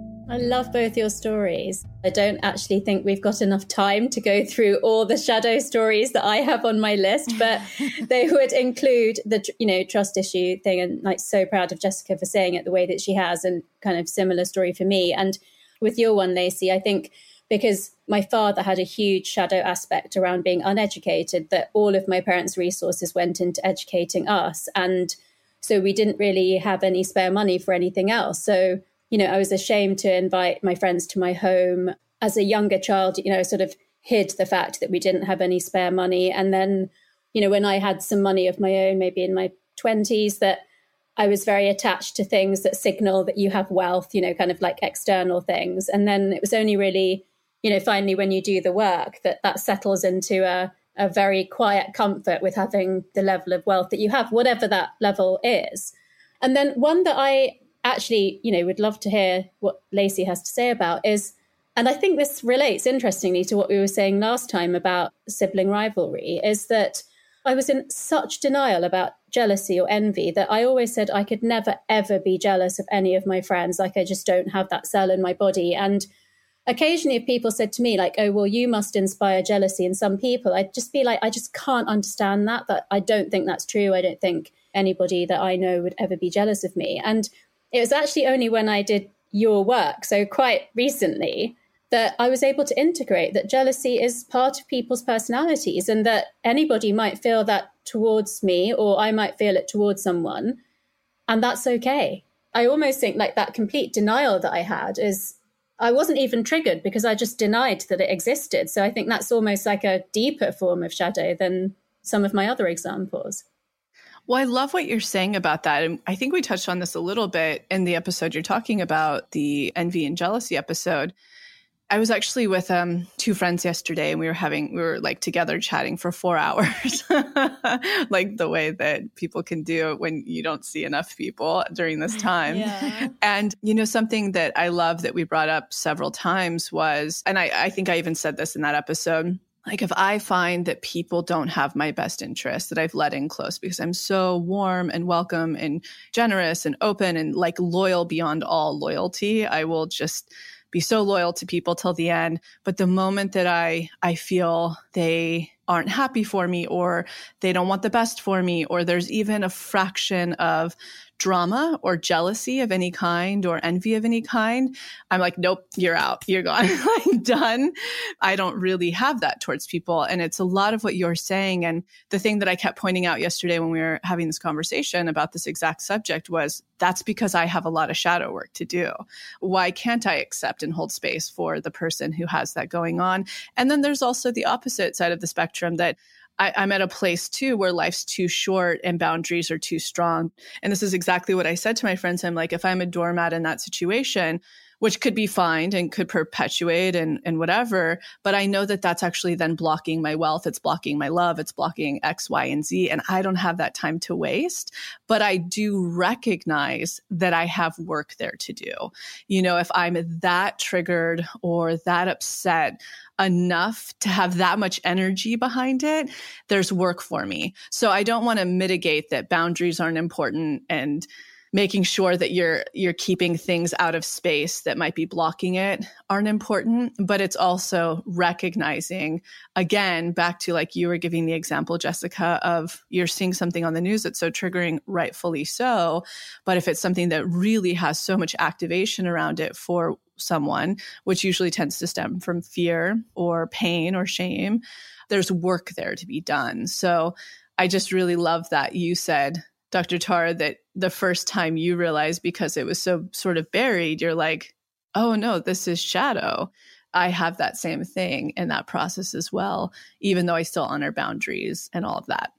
love both your stories. I don't actually think we've got enough time to go through all the shadow stories that I have on my list, but they would include the, trust issue thing. And like, so proud of Jessica for saying it the way that she has, and kind of similar story for me. And with your one, Lacey, I think because my father had a huge shadow aspect around being uneducated, that all of my parents' resources went into educating us. And so we didn't really have any spare money for anything else. So, I was ashamed to invite my friends to my home. As a younger child, sort of hid the fact that we didn't have any spare money. And then, when I had some money of my own, maybe in my 20s, that I was very attached to things that signal that you have wealth, kind of like external things. And then it was only really, finally when you do the work, that settles into a very quiet comfort with having the level of wealth that you have, whatever that level is. And then one that I actually, would love to hear what Lacey has to say about is, and I think this relates interestingly to what we were saying last time about sibling rivalry, is that I was in such denial about jealousy or envy that I always said I could never, ever be jealous of any of my friends. Like, I just don't have that cell in my body. And occasionally if people said to me like, oh, well, you must inspire jealousy in some people, I'd just be like, I just can't understand that I don't think that's true. I don't think anybody that I know would ever be jealous of me. And it was actually only when I did your work, so quite recently, that I was able to integrate that jealousy is part of people's personalities, and that anybody might feel that towards me, or I might feel it towards someone, and that's okay. I almost think like that complete denial that I had is, I wasn't even triggered because I just denied that it existed. So I think that's almost like a deeper form of shadow than some of my other examples. Well, I love what you're saying about that. And I think we touched on this a little bit in the episode you're talking about, the envy and jealousy episode. I was actually with two friends yesterday, and we were like together chatting for 4 hours, like the way that people can do when you don't see enough people during this time. Yeah. And, something that I love that we brought up several times was, and I think I even said this in that episode, like if I find that people don't have my best interest, that I've let in close because I'm so warm and welcome and generous and open and like loyal beyond all loyalty, I will just be so loyal to people till the end. But the moment that I feel they aren't happy for me, or they don't want the best for me, or there's even a fraction of drama or jealousy of any kind or envy of any kind, I'm like, nope, you're out, you're gone, I'm done. I don't really have that towards people. And it's a lot of what you're saying. And the thing that I kept pointing out yesterday when we were having this conversation about this exact subject was, that's because I have a lot of shadow work to do. Why can't I accept and hold space for the person who has that going on? And then there's also the opposite side of the spectrum that I'm at a place too where life's too short and boundaries are too strong. And this is exactly what I said to my friends. I'm like, if I'm a doormat in that situation, which could be fine and could perpetuate and whatever, but I know that that's actually then blocking my wealth. It's blocking my love. It's blocking X, Y, and Z. And I don't have that time to waste, but I do recognize that I have work there to do. If I'm that triggered or that upset enough to have that much energy behind it, there's work for me. So I don't want to mitigate that boundaries aren't important and making sure that you're keeping things out of space that might be blocking it aren't important, but it's also recognizing, again, back to like you were giving the example, Jessica, of you're seeing something on the news that's so triggering, rightfully so. But if it's something that really has so much activation around it for someone, which usually tends to stem from fear or pain or shame, there's work there to be done. So I just really love that you said, Dr. Tara, that the first time you realized, because it was so sort of buried, you're like, oh no, this is shadow. I have that same thing in that process as well, even though I still honor boundaries and all of that.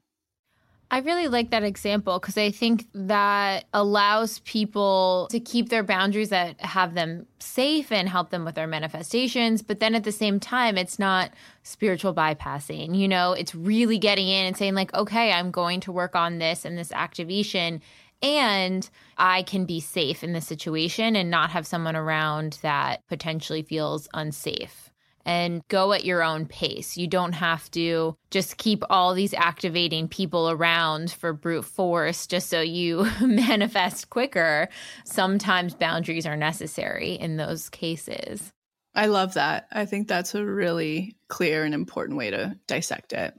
I really like that example because I think that allows people to keep their boundaries that have them safe and help them with their manifestations. But then at the same time, it's not spiritual bypassing. It's really getting in and saying like, okay, I'm going to work on this and this activation, and I can be safe in this situation and not have someone around that potentially feels unsafe. and go at your own pace. You don't have to just keep all these activating people around for brute force just so you manifest quicker. Sometimes boundaries are necessary in those cases. I love that. I think that's a really clear and important way to dissect it.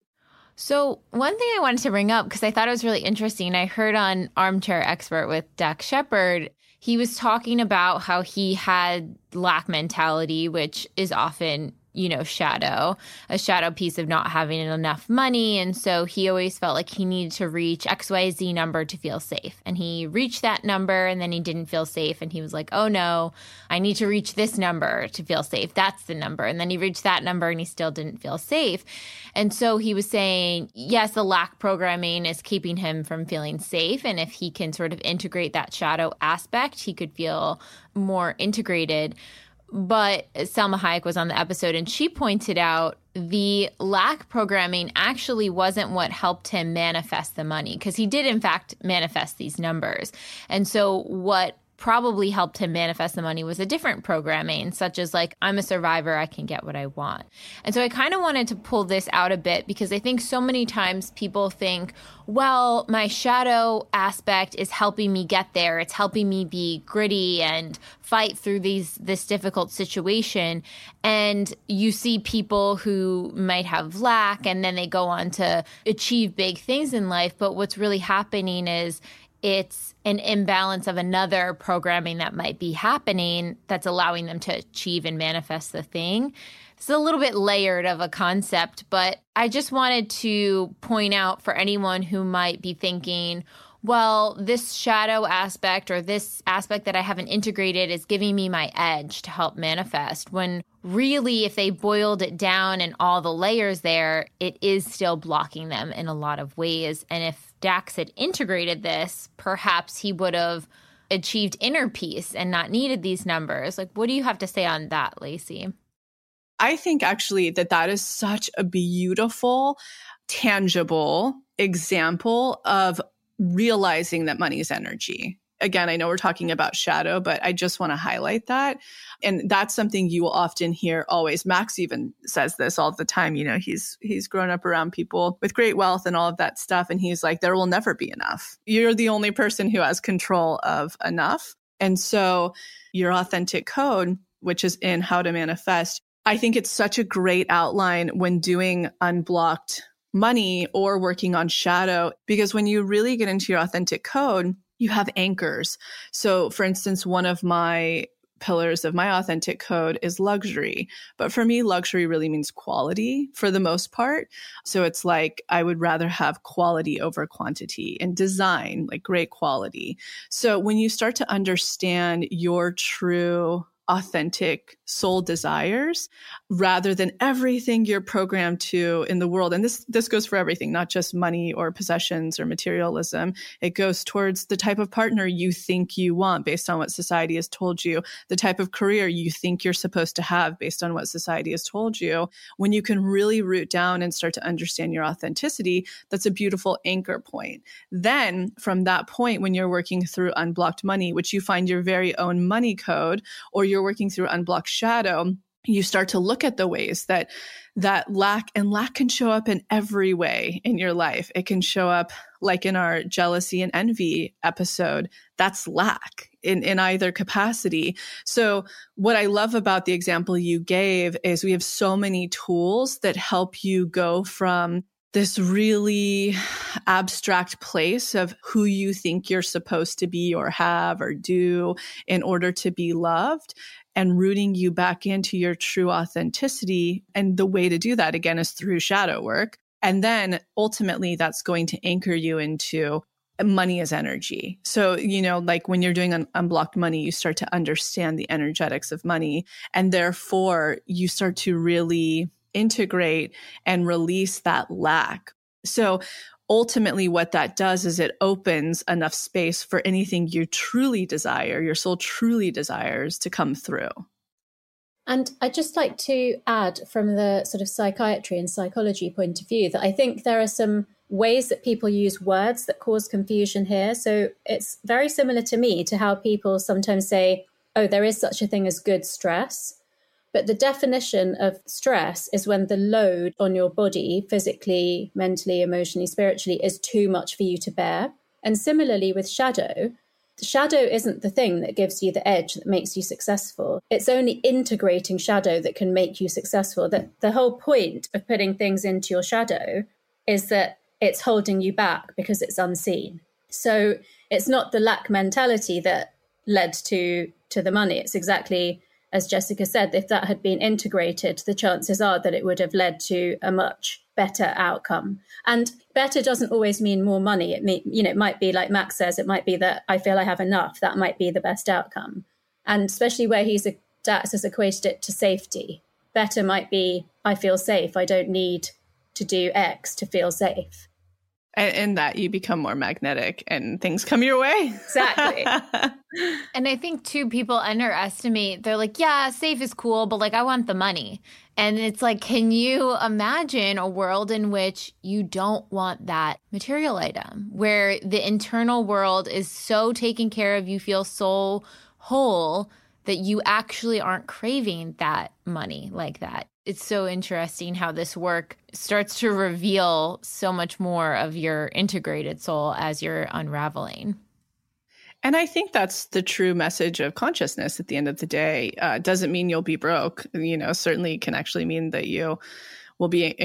So one thing I wanted to bring up, because I thought it was really interesting, I heard on Armchair Expert with Dax Shepard, he was talking about how he had lack mentality, which is often, a shadow piece of not having enough money. And so he always felt like he needed to reach XYZ number to feel safe. And he reached that number and then he didn't feel safe. And he was like, oh no, I need to reach this number to feel safe. That's the number. And then he reached that number and he still didn't feel safe. And so he was saying, yes, the lack programming is keeping him from feeling safe. And if he can sort of integrate that shadow aspect, he could feel more integrated. But Salma Hayek was on the episode and she pointed out the lack programming actually wasn't what helped him manifest the money, because he did, in fact, manifest these numbers. And so what probably helped him manifest the money was a different programming, such as like, I'm a survivor, I can get what I want. And so I kind of wanted to pull this out a bit because I think so many times people think, well, my shadow aspect is helping me get there. It's helping me be gritty and fight through this difficult situation. And you see people who might have lack and then they go on to achieve big things in life. But what's really happening is it's an imbalance of another programming that might be happening that's allowing them to achieve and manifest the thing. It's a little bit layered of a concept, but I just wanted to point out for anyone who might be thinking, well, this shadow aspect or this aspect that I haven't integrated is giving me my edge to help manifest, when really, if they boiled it down and all the layers there, it is still blocking them in a lot of ways. And if Dax had integrated this, perhaps he would have achieved inner peace and not needed these numbers. Like, what do you have to say on that, Lacey? I think actually that is such a beautiful, tangible example of realizing that money is energy. Again, I know we're talking about shadow, but I just want to highlight that. And that's something you will often hear always. Max even says this all the time. He's grown up around people with great wealth and all of that stuff. And he's like, there will never be enough. You're the only person who has control of enough. And so your authentic code, which is in How to Manifest, I think it's such a great outline when doing unblocked money or working on shadow, because when you really get into your authentic code, you have anchors. So for instance, one of my pillars of my authentic code is luxury. But for me, luxury really means quality for the most part. So it's like, I would rather have quality over quantity, and design, like great quality. So when you start to understand your true authentic soul desires rather than everything you're programmed to in the world. And this goes for everything, not just money or possessions or materialism. It goes towards the type of partner you think you want based on what society has told you, the type of career you think you're supposed to have based on what society has told you. When you can really root down and start to understand your authenticity, that's a beautiful anchor point. Then from that point, when you're working through unblocked money, which you find your very own money code, or you're working through unblocked shadow, you start to look at the ways that lack can show up in every way in your life. It can show up like in our jealousy and envy episode. That's lack in either capacity. So what I love about the example you gave is we have so many tools that help you go from this really abstract place of who you think you're supposed to be or have or do in order to be loved, and rooting you back into your true authenticity. And the way to do that, again, is through shadow work. And then ultimately, that's going to anchor you into money as energy. So, like when you're doing unblocked money, you start to understand the energetics of money. And therefore, you start to really integrate and release that lack. So ultimately what that does is it opens enough space for anything you truly desire, your soul truly desires, to come through. And I'd just like to add from the sort of psychiatry and psychology point of view that I think there are some ways that people use words that cause confusion here. So it's very similar to me to how people sometimes say, oh, there is such a thing as good stress. But the definition of stress is when the load on your body, physically, mentally, emotionally, spiritually, is too much for you to bear. And similarly with shadow, the shadow isn't the thing that gives you the edge that makes you successful. It's only integrating shadow that can make you successful. That the whole point of putting things into your shadow is that it's holding you back because it's unseen. So it's not the lack mentality that led to the money. It's exactly as Jessica said, if that had been integrated, the chances are that it would have led to a much better outcome. And better doesn't always mean more money. It might be like Max says, it might be that I feel I have enough. That might be the best outcome. And especially where Dax has equated it to safety. Better might be, I feel safe. I don't need to do X to feel safe. And that you become more magnetic and things come your way. Exactly. And I think, too, people underestimate. They're like, yeah, safe is cool, but like, I want the money. And it's like, can you imagine a world in which you don't want that material item, where the internal world is so taken care of, you feel so whole that you actually aren't craving that money like that? It's so interesting how this work starts to reveal so much more of your integrated soul as you're unraveling. And I think that's the true message of consciousness at the end of the day. Doesn't mean you'll be broke. Certainly can actually mean that you will be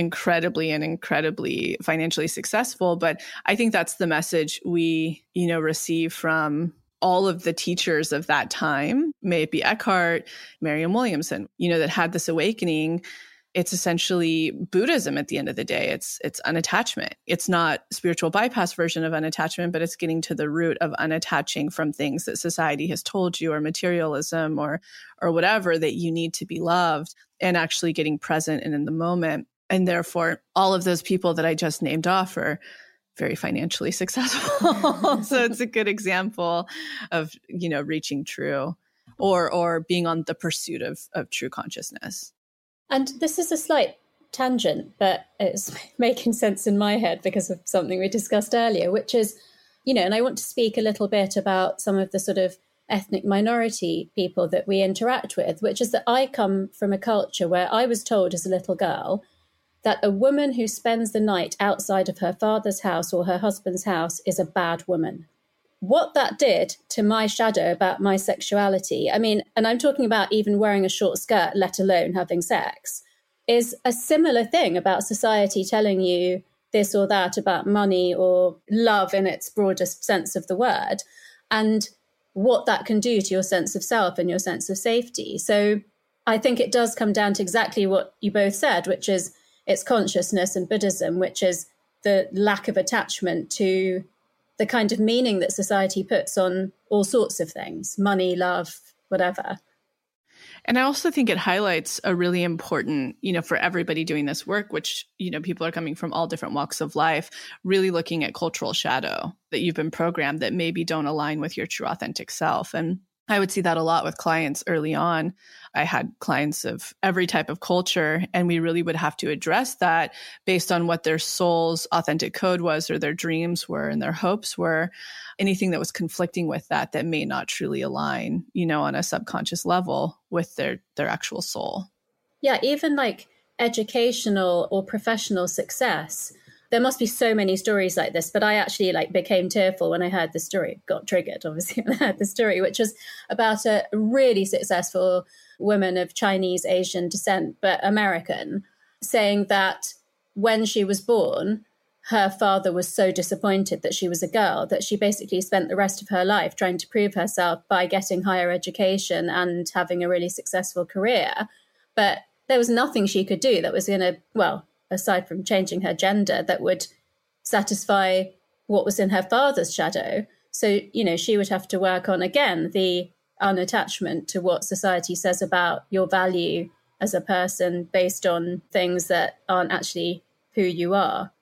incredibly financially successful. But I think that's the message we, receive from all of the teachers of that time, may it be Eckhart, Marianne Williamson, that had this awakening. It's essentially Buddhism at the end of the day. It's unattachment. It's not spiritual bypass version of unattachment, but it's getting to the root of unattaching from things that society has told you, or materialism or whatever, that you need to be loved, and actually getting present and in the moment. And therefore, all of those people that I just named off are very financially successful. So it's a good example of, reaching true or being on the pursuit of true consciousness. And this is a slight tangent, but it's making sense in my head because of something we discussed earlier, which is, and I want to speak a little bit about some of the sort of ethnic minority people that we interact with, which is that I come from a culture where I was told as a little girl that a woman who spends the night outside of her father's house or her husband's house is a bad woman. What that did to my shadow about my sexuality, and I'm talking about even wearing a short skirt, let alone having sex, is a similar thing about society telling you this or that about money or love in its broadest sense of the word, and what that can do to your sense of self and your sense of safety. So I think it does come down to exactly what you both said, which is it's consciousness and Buddhism, which is the lack of attachment to the kind of meaning that society puts on all sorts of things, money, love, whatever. And I also think it highlights a really important, for everybody doing this work, which, people are coming from all different walks of life, really looking at cultural shadow that you've been programmed that maybe don't align with your true authentic self. And I would see that a lot with clients early on. I had clients of every type of culture, and we really would have to address that based on what their soul's authentic code was, or their dreams were, and their hopes were. Anything that was conflicting with that may not truly align, on a subconscious level with their actual soul. Yeah, even like educational or professional success. There must be so many stories like this, but I actually became tearful when I heard the story, got triggered, obviously, when I heard the story, which was about a really successful woman of Chinese, Asian descent, but American, saying that when she was born, her father was so disappointed that she was a girl that she basically spent the rest of her life trying to prove herself by getting higher education and having a really successful career. But there was nothing she could do that was going to, aside from changing her gender, that would satisfy what was in her father's shadow. So, she would have to work on, again, the unattachment to what society says about your value as a person based on things that aren't actually who you are.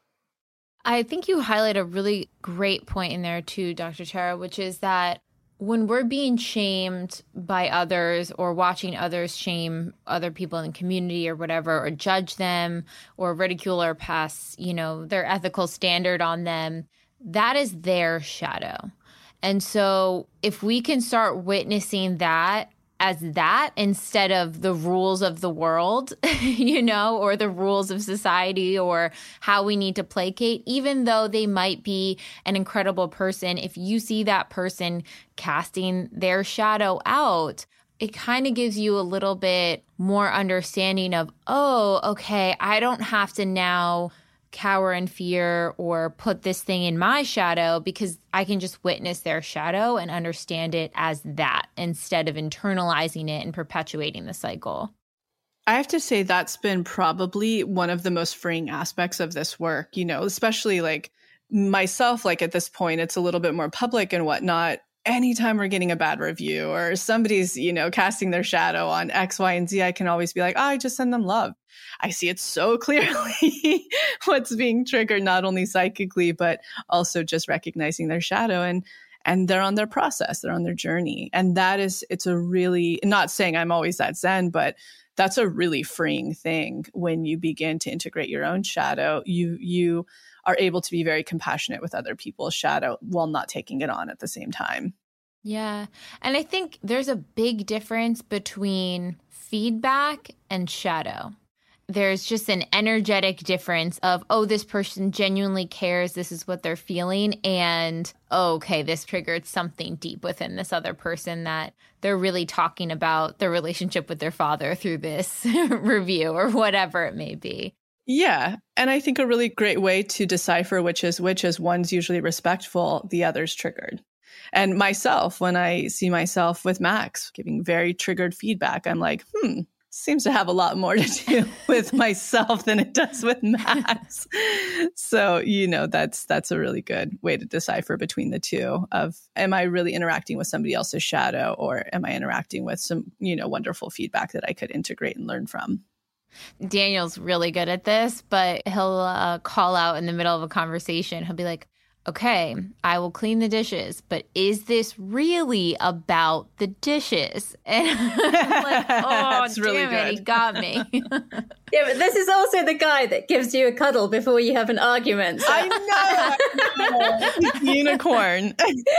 I think you highlight a really great point in there too, Dr. Tara, which is that when we're being shamed by others or watching others shame other people in the community or whatever, or judge them or ridicule or pass, their ethical standard on them, that is their shadow. And so if we can start witnessing that as that instead of the rules of the world, you know, or the rules of society or how we need to placate, even though they might be an incredible person. If you see that person casting their shadow out, it kind of gives you a little bit more understanding of, oh, okay, I don't have to now cower in fear or put this thing in my shadow, because I can just witness their shadow and understand it as that instead of internalizing it and perpetuating the cycle. I have to say that's been probably one of the most freeing aspects of this work, you know, especially like myself, like at this point, it's a little bit more public and whatnot. Anytime we're getting a bad review or somebody's, you know, casting their shadow on X, Y, and Z, I can always be like, oh, I just send them love. I see it so clearly what's being triggered, not only psychically, but also just recognizing their shadow, and they're on their process, they're on their journey. And that is, it's a really, not saying I'm always that Zen, but that's a really freeing thing when you begin to integrate your own shadow. You are able to be very compassionate with other people's shadow while not taking it on at the same time. Yeah. And I think there's a big difference between feedback and shadow. There's just an energetic difference of, oh, this person genuinely cares, this is what they're feeling, and, oh, okay, this triggered something deep within this other person that they're really talking about their relationship with their father through this review or whatever it may be. Yeah. And I think a really great way to decipher which is one's usually respectful, the other's triggered. And myself, when I see myself with Max giving very triggered feedback, I'm like, seems to have a lot more to do with myself than it does with Max. So, you know, that's a really good way to decipher between the two of, am I really interacting with somebody else's shadow, or am I interacting with some, you know, wonderful feedback that I could integrate and learn from? Daniel's really good at this, but he'll call out in the middle of a conversation. He'll be like, okay, I will clean the dishes, but is this really about the dishes? And I'm like, oh, damn really it, he got me. Yeah, but this is also the guy that gives you a cuddle before you have an argument. So. I know. Unicorn.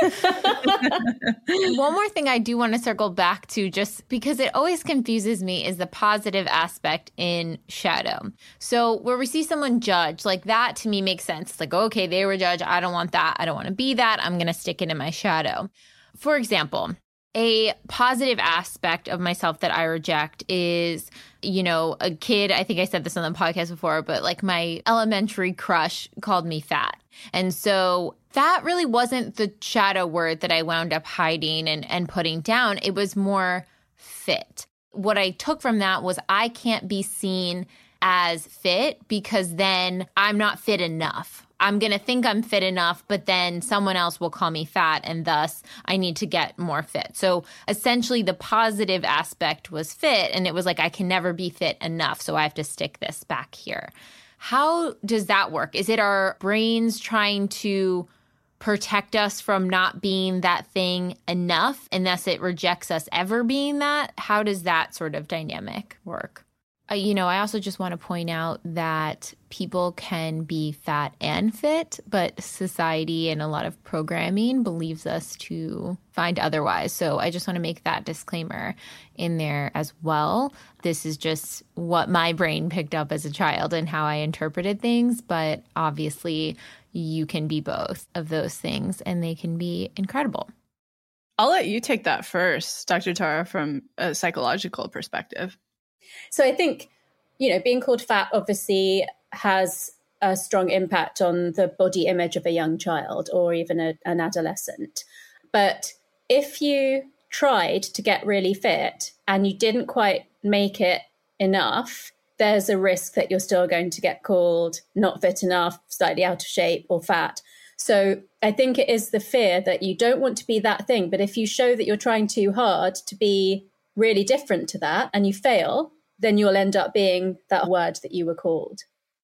One more thing I do want to circle back to, just because it always confuses me, is the positive aspect in shadow. So where we see someone judge, like that to me makes sense. It's like, okay, they were judged. I don't want that. I don't want to be that. I'm going to stick it in my shadow. For example, a positive aspect of myself that I reject is, you know, a kid, I think I said this on the podcast before, but like my elementary crush called me fat. And so that really wasn't the shadow word that I wound up hiding and putting down. It was more fit. What I took from that was I can't be seen as fit because then I'm not fit enough. I'm going to think I'm fit enough, but then someone else will call me fat, and thus I need to get more fit. So essentially the positive aspect was fit, and it was like I can never be fit enough, so I have to stick this back here. How does that work? Is it our brains trying to protect us from not being that thing enough, and thus it rejects us ever being that? How does that sort of dynamic work? You know, I also just want to point out that people can be fat and fit, but society and a lot of programming believes us to find otherwise. So I just want to make that disclaimer in there as well. This is just what my brain picked up as a child and how I interpreted things. But obviously, you can be both of those things, and they can be incredible. I'll let you take that first, Dr. Tara, from a psychological perspective. So I think, you know, being called fat obviously has a strong impact on the body image of a young child or even an adolescent. But if you tried to get really fit and you didn't quite make it enough, there's a risk that you're still going to get called not fit enough, slightly out of shape, or fat. So I think it is the fear that you don't want to be that thing. But if you show that you're trying too hard to be really different to that and you fail, then you'll end up being that word that you were called.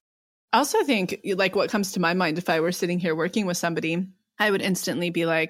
I also think, like, what comes to my mind if I were sitting here working with somebody, I would instantly be like,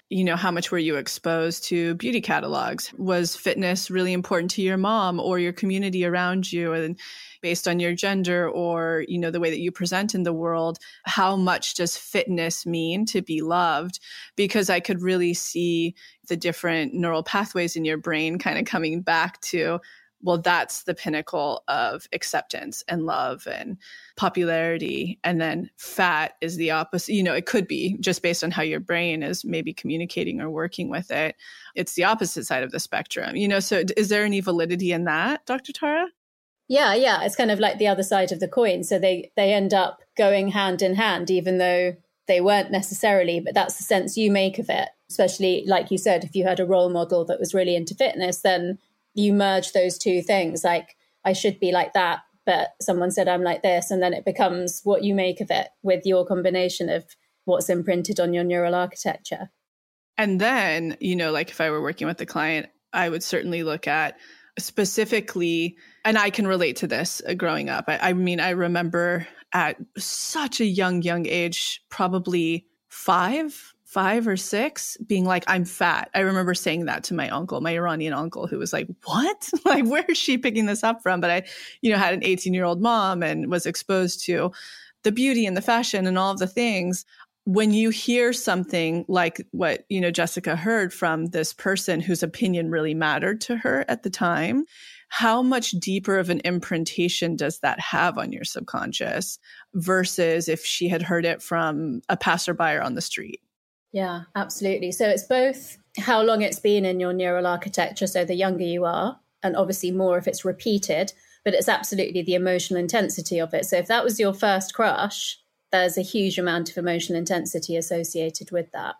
How much were you exposed to beauty catalogs? Was fitness really important to your mom or your community around you? And based on your gender or, the way that you present in the world, how much does fitness mean to be loved? Because I could really see the different neural pathways in your brain kind of coming back to, well, that's the pinnacle of acceptance and love and popularity. And then fat is the opposite. It could be just based on how your brain is maybe communicating or working with it. It's the opposite side of the spectrum. So is there any validity in that, Dr. Tara? Yeah. It's kind of like the other side of the coin. So they end up going hand in hand, even though they weren't necessarily, but that's the sense you make of it. Especially, like you said, if you had a role model that was really into fitness, then you merge those two things. Like, I should be like that, but someone said I'm like this. And then it becomes what you make of it with your combination of what's imprinted on your neural architecture. And then, like if I were working with the client, I would certainly look at specifically, and I can relate to this growing up. I remember at such a young age, probably five or six, being like, I'm fat. I remember saying that to my uncle, my Iranian uncle, who was like, what? Like, where is she picking this up from? But I, had an 18-year-old mom and was exposed to the beauty and the fashion and all of the things. When you hear something like what, Jessica heard from this person whose opinion really mattered to her at the time, how much deeper of an imprintation does that have on your subconscious versus if she had heard it from a passerby or on the street? Yeah, absolutely. So it's both how long it's been in your neural architecture, so the younger you are, and obviously more if it's repeated, but it's absolutely the emotional intensity of it. So if that was your first crush, there's a huge amount of emotional intensity associated with that.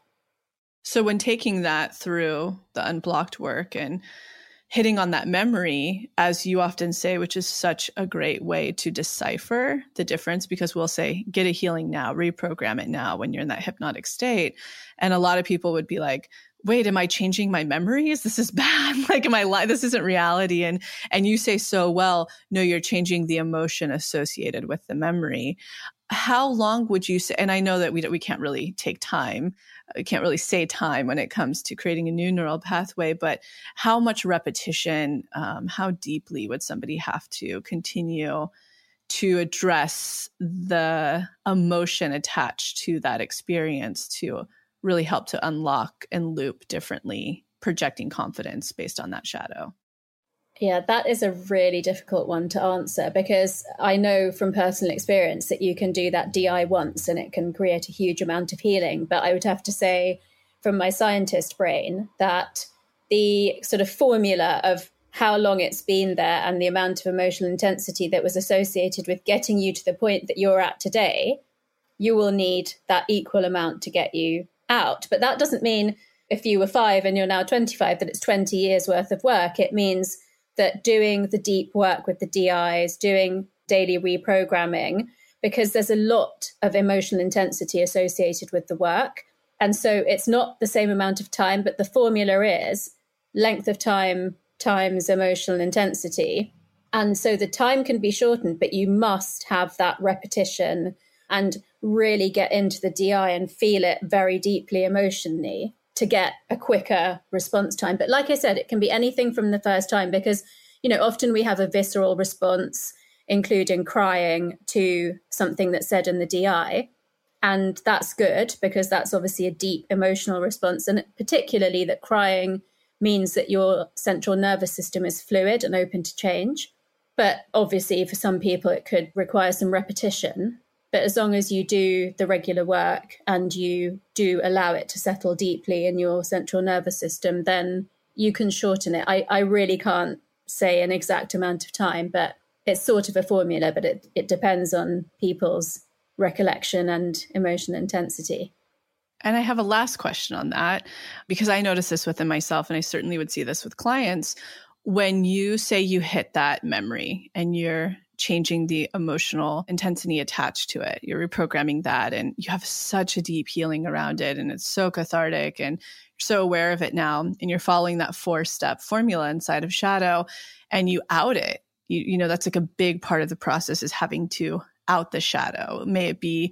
So when taking that through the unblocked work and hitting on that memory, as you often say, which is such a great way to decipher the difference, because we'll say, get a healing now, reprogram it now when you're in that hypnotic state. And a lot of people would be like, wait, am I changing my memories? This is bad. Like, am I lying? This isn't reality. And you say so well, no, you're changing the emotion associated with the memory. How long would you say, and I know that we can't really take time, we can't really say time when it comes to creating a new neural pathway, but how much repetition, how deeply would somebody have to continue to address the emotion attached to that experience to really help to unlock and loop differently, projecting confidence based on that shadow? Yeah, that is a really difficult one to answer, because I know from personal experience that you can do that DI once and it can create a huge amount of healing. But I would have to say from my scientist brain that the sort of formula of how long it's been there and the amount of emotional intensity that was associated with getting you to the point that you're at today, you will need that equal amount to get you out. But that doesn't mean if you were 5 and you're now 25 that it's 20 years worth of work. It means that doing the deep work with the DIs, doing daily reprogramming, because there's a lot of emotional intensity associated with the work. And so it's not the same amount of time, but the formula is length of time times emotional intensity. And so the time can be shortened, but you must have that repetition and really get into the DI and feel it very deeply emotionally to get a quicker response time. But like I said, it can be anything from the first time, because, often we have a visceral response, including crying to something that's said in the DI. And that's good because that's obviously a deep emotional response. And particularly that crying means that your central nervous system is fluid and open to change. But obviously for some people, it could require some repetition. But as long as you do the regular work and you do allow it to settle deeply in your central nervous system, then you can shorten it. I really can't say an exact amount of time, but it's sort of a formula, but it depends on people's recollection and emotional intensity. And I have a last question on that, because I notice this within myself, and I certainly would see this with clients. When you say you hit that memory and you're changing the emotional intensity attached to it, you're reprogramming that, and you have such a deep healing around it, and it's so cathartic, and you're so aware of it now, and you're following that 4-step formula inside of Shadow, and you out it. You know, that's like a big part of the process, is having to out the shadow. May it be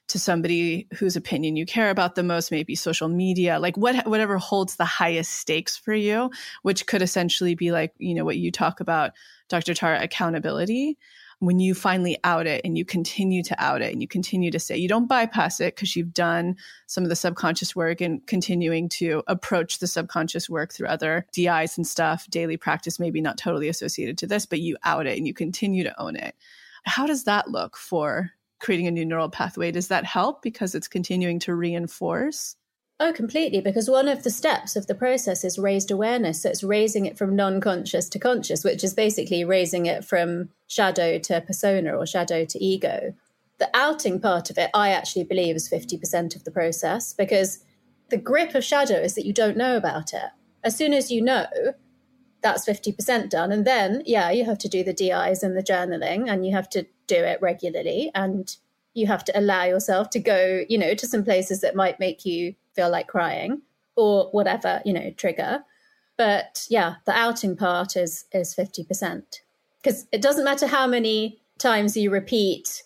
to somebody whose opinion you care about the most, maybe social media, like whatever holds the highest stakes for you, which could essentially be like, what you talk about, Dr. Tara, accountability. When you finally out it and you continue to out it and you continue to say, you don't bypass it because you've done some of the subconscious work and continuing to approach the subconscious work through other DIs and stuff, daily practice, maybe not totally associated to this, but you out it and you continue to own it. How does that look for creating a new neural pathway? Does that help because it's continuing to reinforce? Oh, completely. Because one of the steps of the process is raised awareness. So it's raising it from non-conscious to conscious, which is basically raising it from shadow to persona or shadow to ego. The outing part of it, I actually believe, is 50% of the process, because the grip of shadow is that you don't know about it. As soon as you know, that's 50% done. And then, you have to do the DIs and the journaling, and you have to do it regularly. And you have to allow yourself to go, to some places that might make you feel like crying or whatever, trigger. But the outing part is 50%, because it doesn't matter how many times you repeat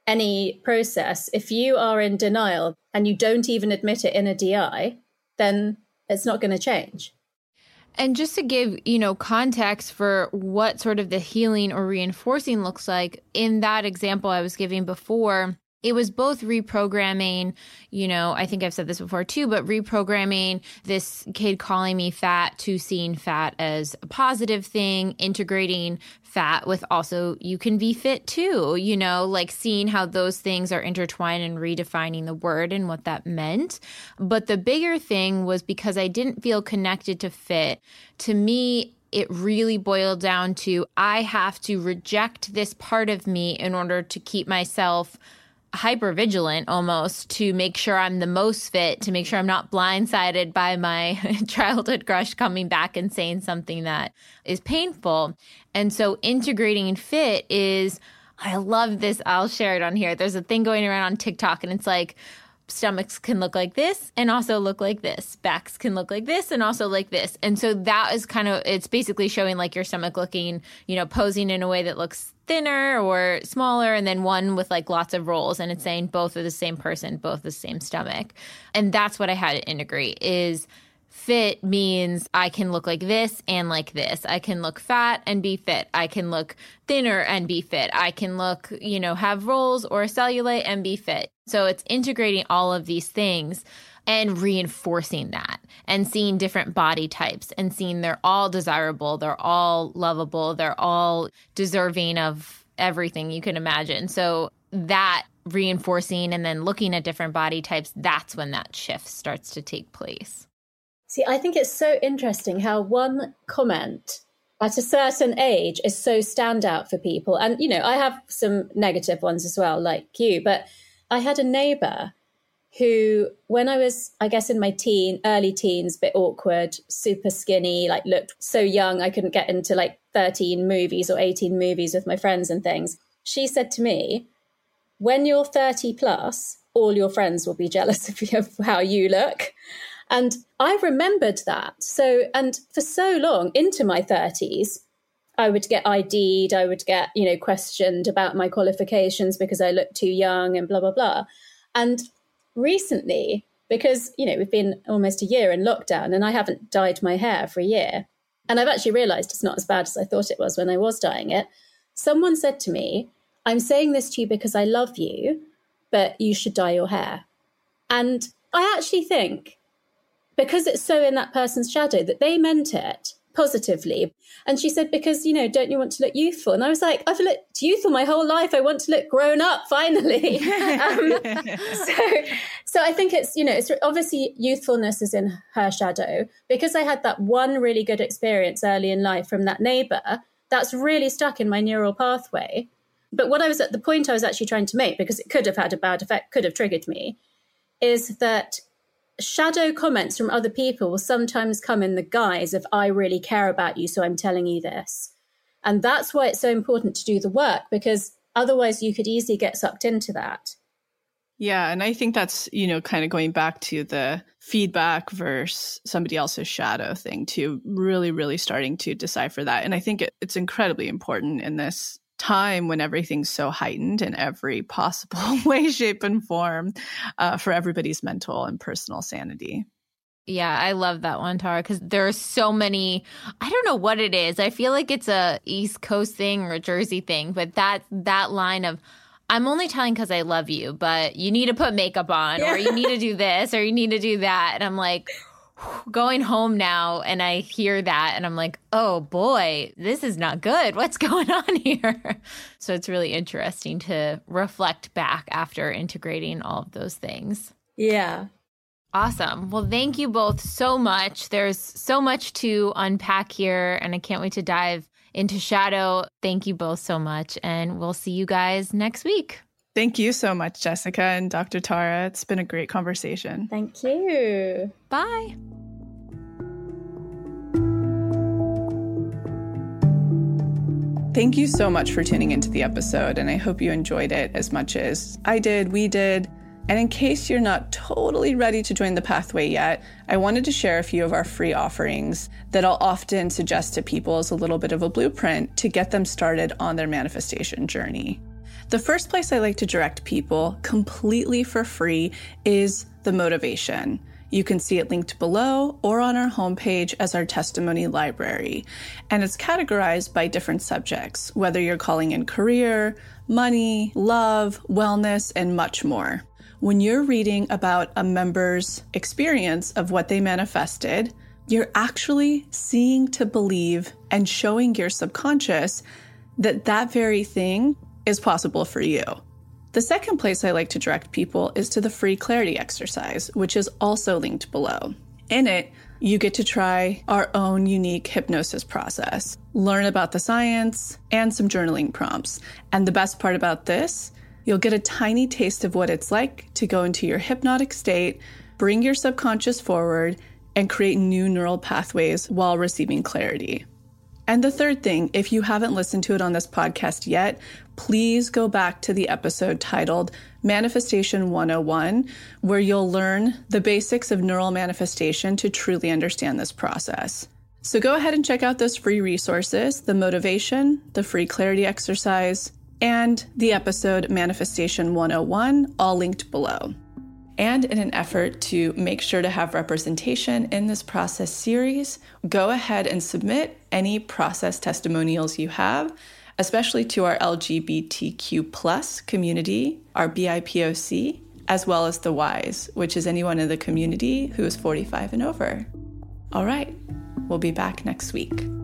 any process. If you are in denial and you don't even admit it in a DI, then it's not going to change. And just to give, context for what sort of the healing or reinforcing looks like, in that example I was giving before, it was both reprogramming, I think I've said this before too, but reprogramming this kid calling me fat to seeing fat as a positive thing, integrating fat with also you can be fit too, like seeing how those things are intertwined and redefining the word and what that meant. But the bigger thing was because I didn't feel connected to fit, to me, it really boiled down to I have to reject this part of me in order to keep myself hypervigilant almost, to make sure I'm the most fit, to make sure I'm not blindsided by my childhood crush coming back and saying something that is painful. And so integrating fit is, I love this. I'll share it on here. There's a thing going around on TikTok and it's like, stomachs can look like this and also look like this. Backs can look like this and also like this. And so that is it's basically showing like your stomach looking, posing in a way that looks thinner or smaller, and then one with like lots of rolls, and it's saying both are the same person, both the same stomach. And that's what I had to integrate is fit means I can look like this and like this. I can look fat and be fit. I can look thinner and be fit. I can look, have rolls or cellulite and be fit. So it's integrating all of these things and reinforcing that and seeing different body types and seeing they're all desirable, they're all lovable, they're all deserving of everything you can imagine. So that reinforcing and then looking at different body types, that's when that shift starts to take place. See, I think it's so interesting how one comment at a certain age is so standout for people. And, I have some negative ones as well, like you, but I had a neighbor who, when I was, I guess, in my early teens, bit awkward, super skinny, like looked so young, I couldn't get into like 13 movies or 18 movies with my friends and things. She said to me, when you're 30 plus, all your friends will be jealous of how you look. And I remembered that. So, and for so long into my 30s, I would get ID'd, I would get, questioned about my qualifications because I looked too young and blah, blah, blah. And recently, because, we've been almost a year in lockdown and I haven't dyed my hair for a year, and I've actually realized it's not as bad as I thought it was when I was dyeing it. Someone said to me, I'm saying this to you because I love you, but you should dye your hair. And I actually think, because it's so in that person's shadow, that they meant it positively. And she said, because, don't you want to look youthful? And I was like, I've looked youthful my whole life. I want to look grown up, finally. So I think it's, it's obviously youthfulness is in her shadow. Because I had that one really good experience early in life from that neighbor, that's really stuck in my neural pathway. But what I was at the point I was actually trying to make, because it could have had a bad effect, could have triggered me, is that shadow comments from other people will sometimes come in the guise of, I really care about you, so I'm telling you this. And that's why it's so important to do the work, because otherwise you could easily get sucked into that. Yeah. And I think that's, kind of going back to the feedback versus somebody else's shadow thing too, really, really starting to decipher that. And I think it's incredibly important in this time when everything's so heightened in every possible way, shape, and form for everybody's mental and personal sanity. Yeah, I love that one, Tara, because there are so many, I don't know what it is. I feel like it's a East Coast thing or a Jersey thing, but that line of, I'm only telling because I love you, but you need to put makeup on, or you need to do this, or you need to do that. And I'm like, going home now and I hear that and I'm like, oh boy, this is not good. What's going on here? So it's really interesting to reflect back after integrating all of those things. Yeah. Awesome. Well, thank you both so much. There's so much to unpack here, and I can't wait to dive into shadow. Thank you both so much, and we'll see you guys next week. Thank you so much, Jessica and Dr. Tara. It's been a great conversation. Thank you. Bye. Thank you so much for tuning into the episode, and I hope you enjoyed it as much as I did, we did. And in case you're not totally ready to join the pathway yet, I wanted to share a few of our free offerings that I'll often suggest to people as a little bit of a blueprint to get them started on their manifestation journey. The first place I like to direct people completely for free is the motivation. You can see it linked below or on our homepage as our testimony library. And it's categorized by different subjects, whether you're calling in career, money, love, wellness, and much more. When you're reading about a member's experience of what they manifested, you're actually seeing to believe and showing your subconscious that that very thing is possible for you. The second place I like to direct people is to the free clarity exercise, which is also linked below. In it, you get to try our own unique hypnosis process, learn about the science, and some journaling prompts. And the best part about this, you'll get a tiny taste of what it's like to go into your hypnotic state, bring your subconscious forward, and create new neural pathways while receiving clarity. And the third thing, if you haven't listened to it on this podcast yet, please go back to the episode titled Manifestation 101, where you'll learn the basics of neural manifestation to truly understand this process. So go ahead and check out those free resources, the motivation, the free clarity exercise, and the episode Manifestation 101, all linked below. And in an effort to make sure to have representation in this process series, go ahead and submit any process testimonials you have, especially to our LGBTQ+ community, our BIPOC, as well as the WISE, which is anyone in the community who is 45 and over. All right, we'll be back next week.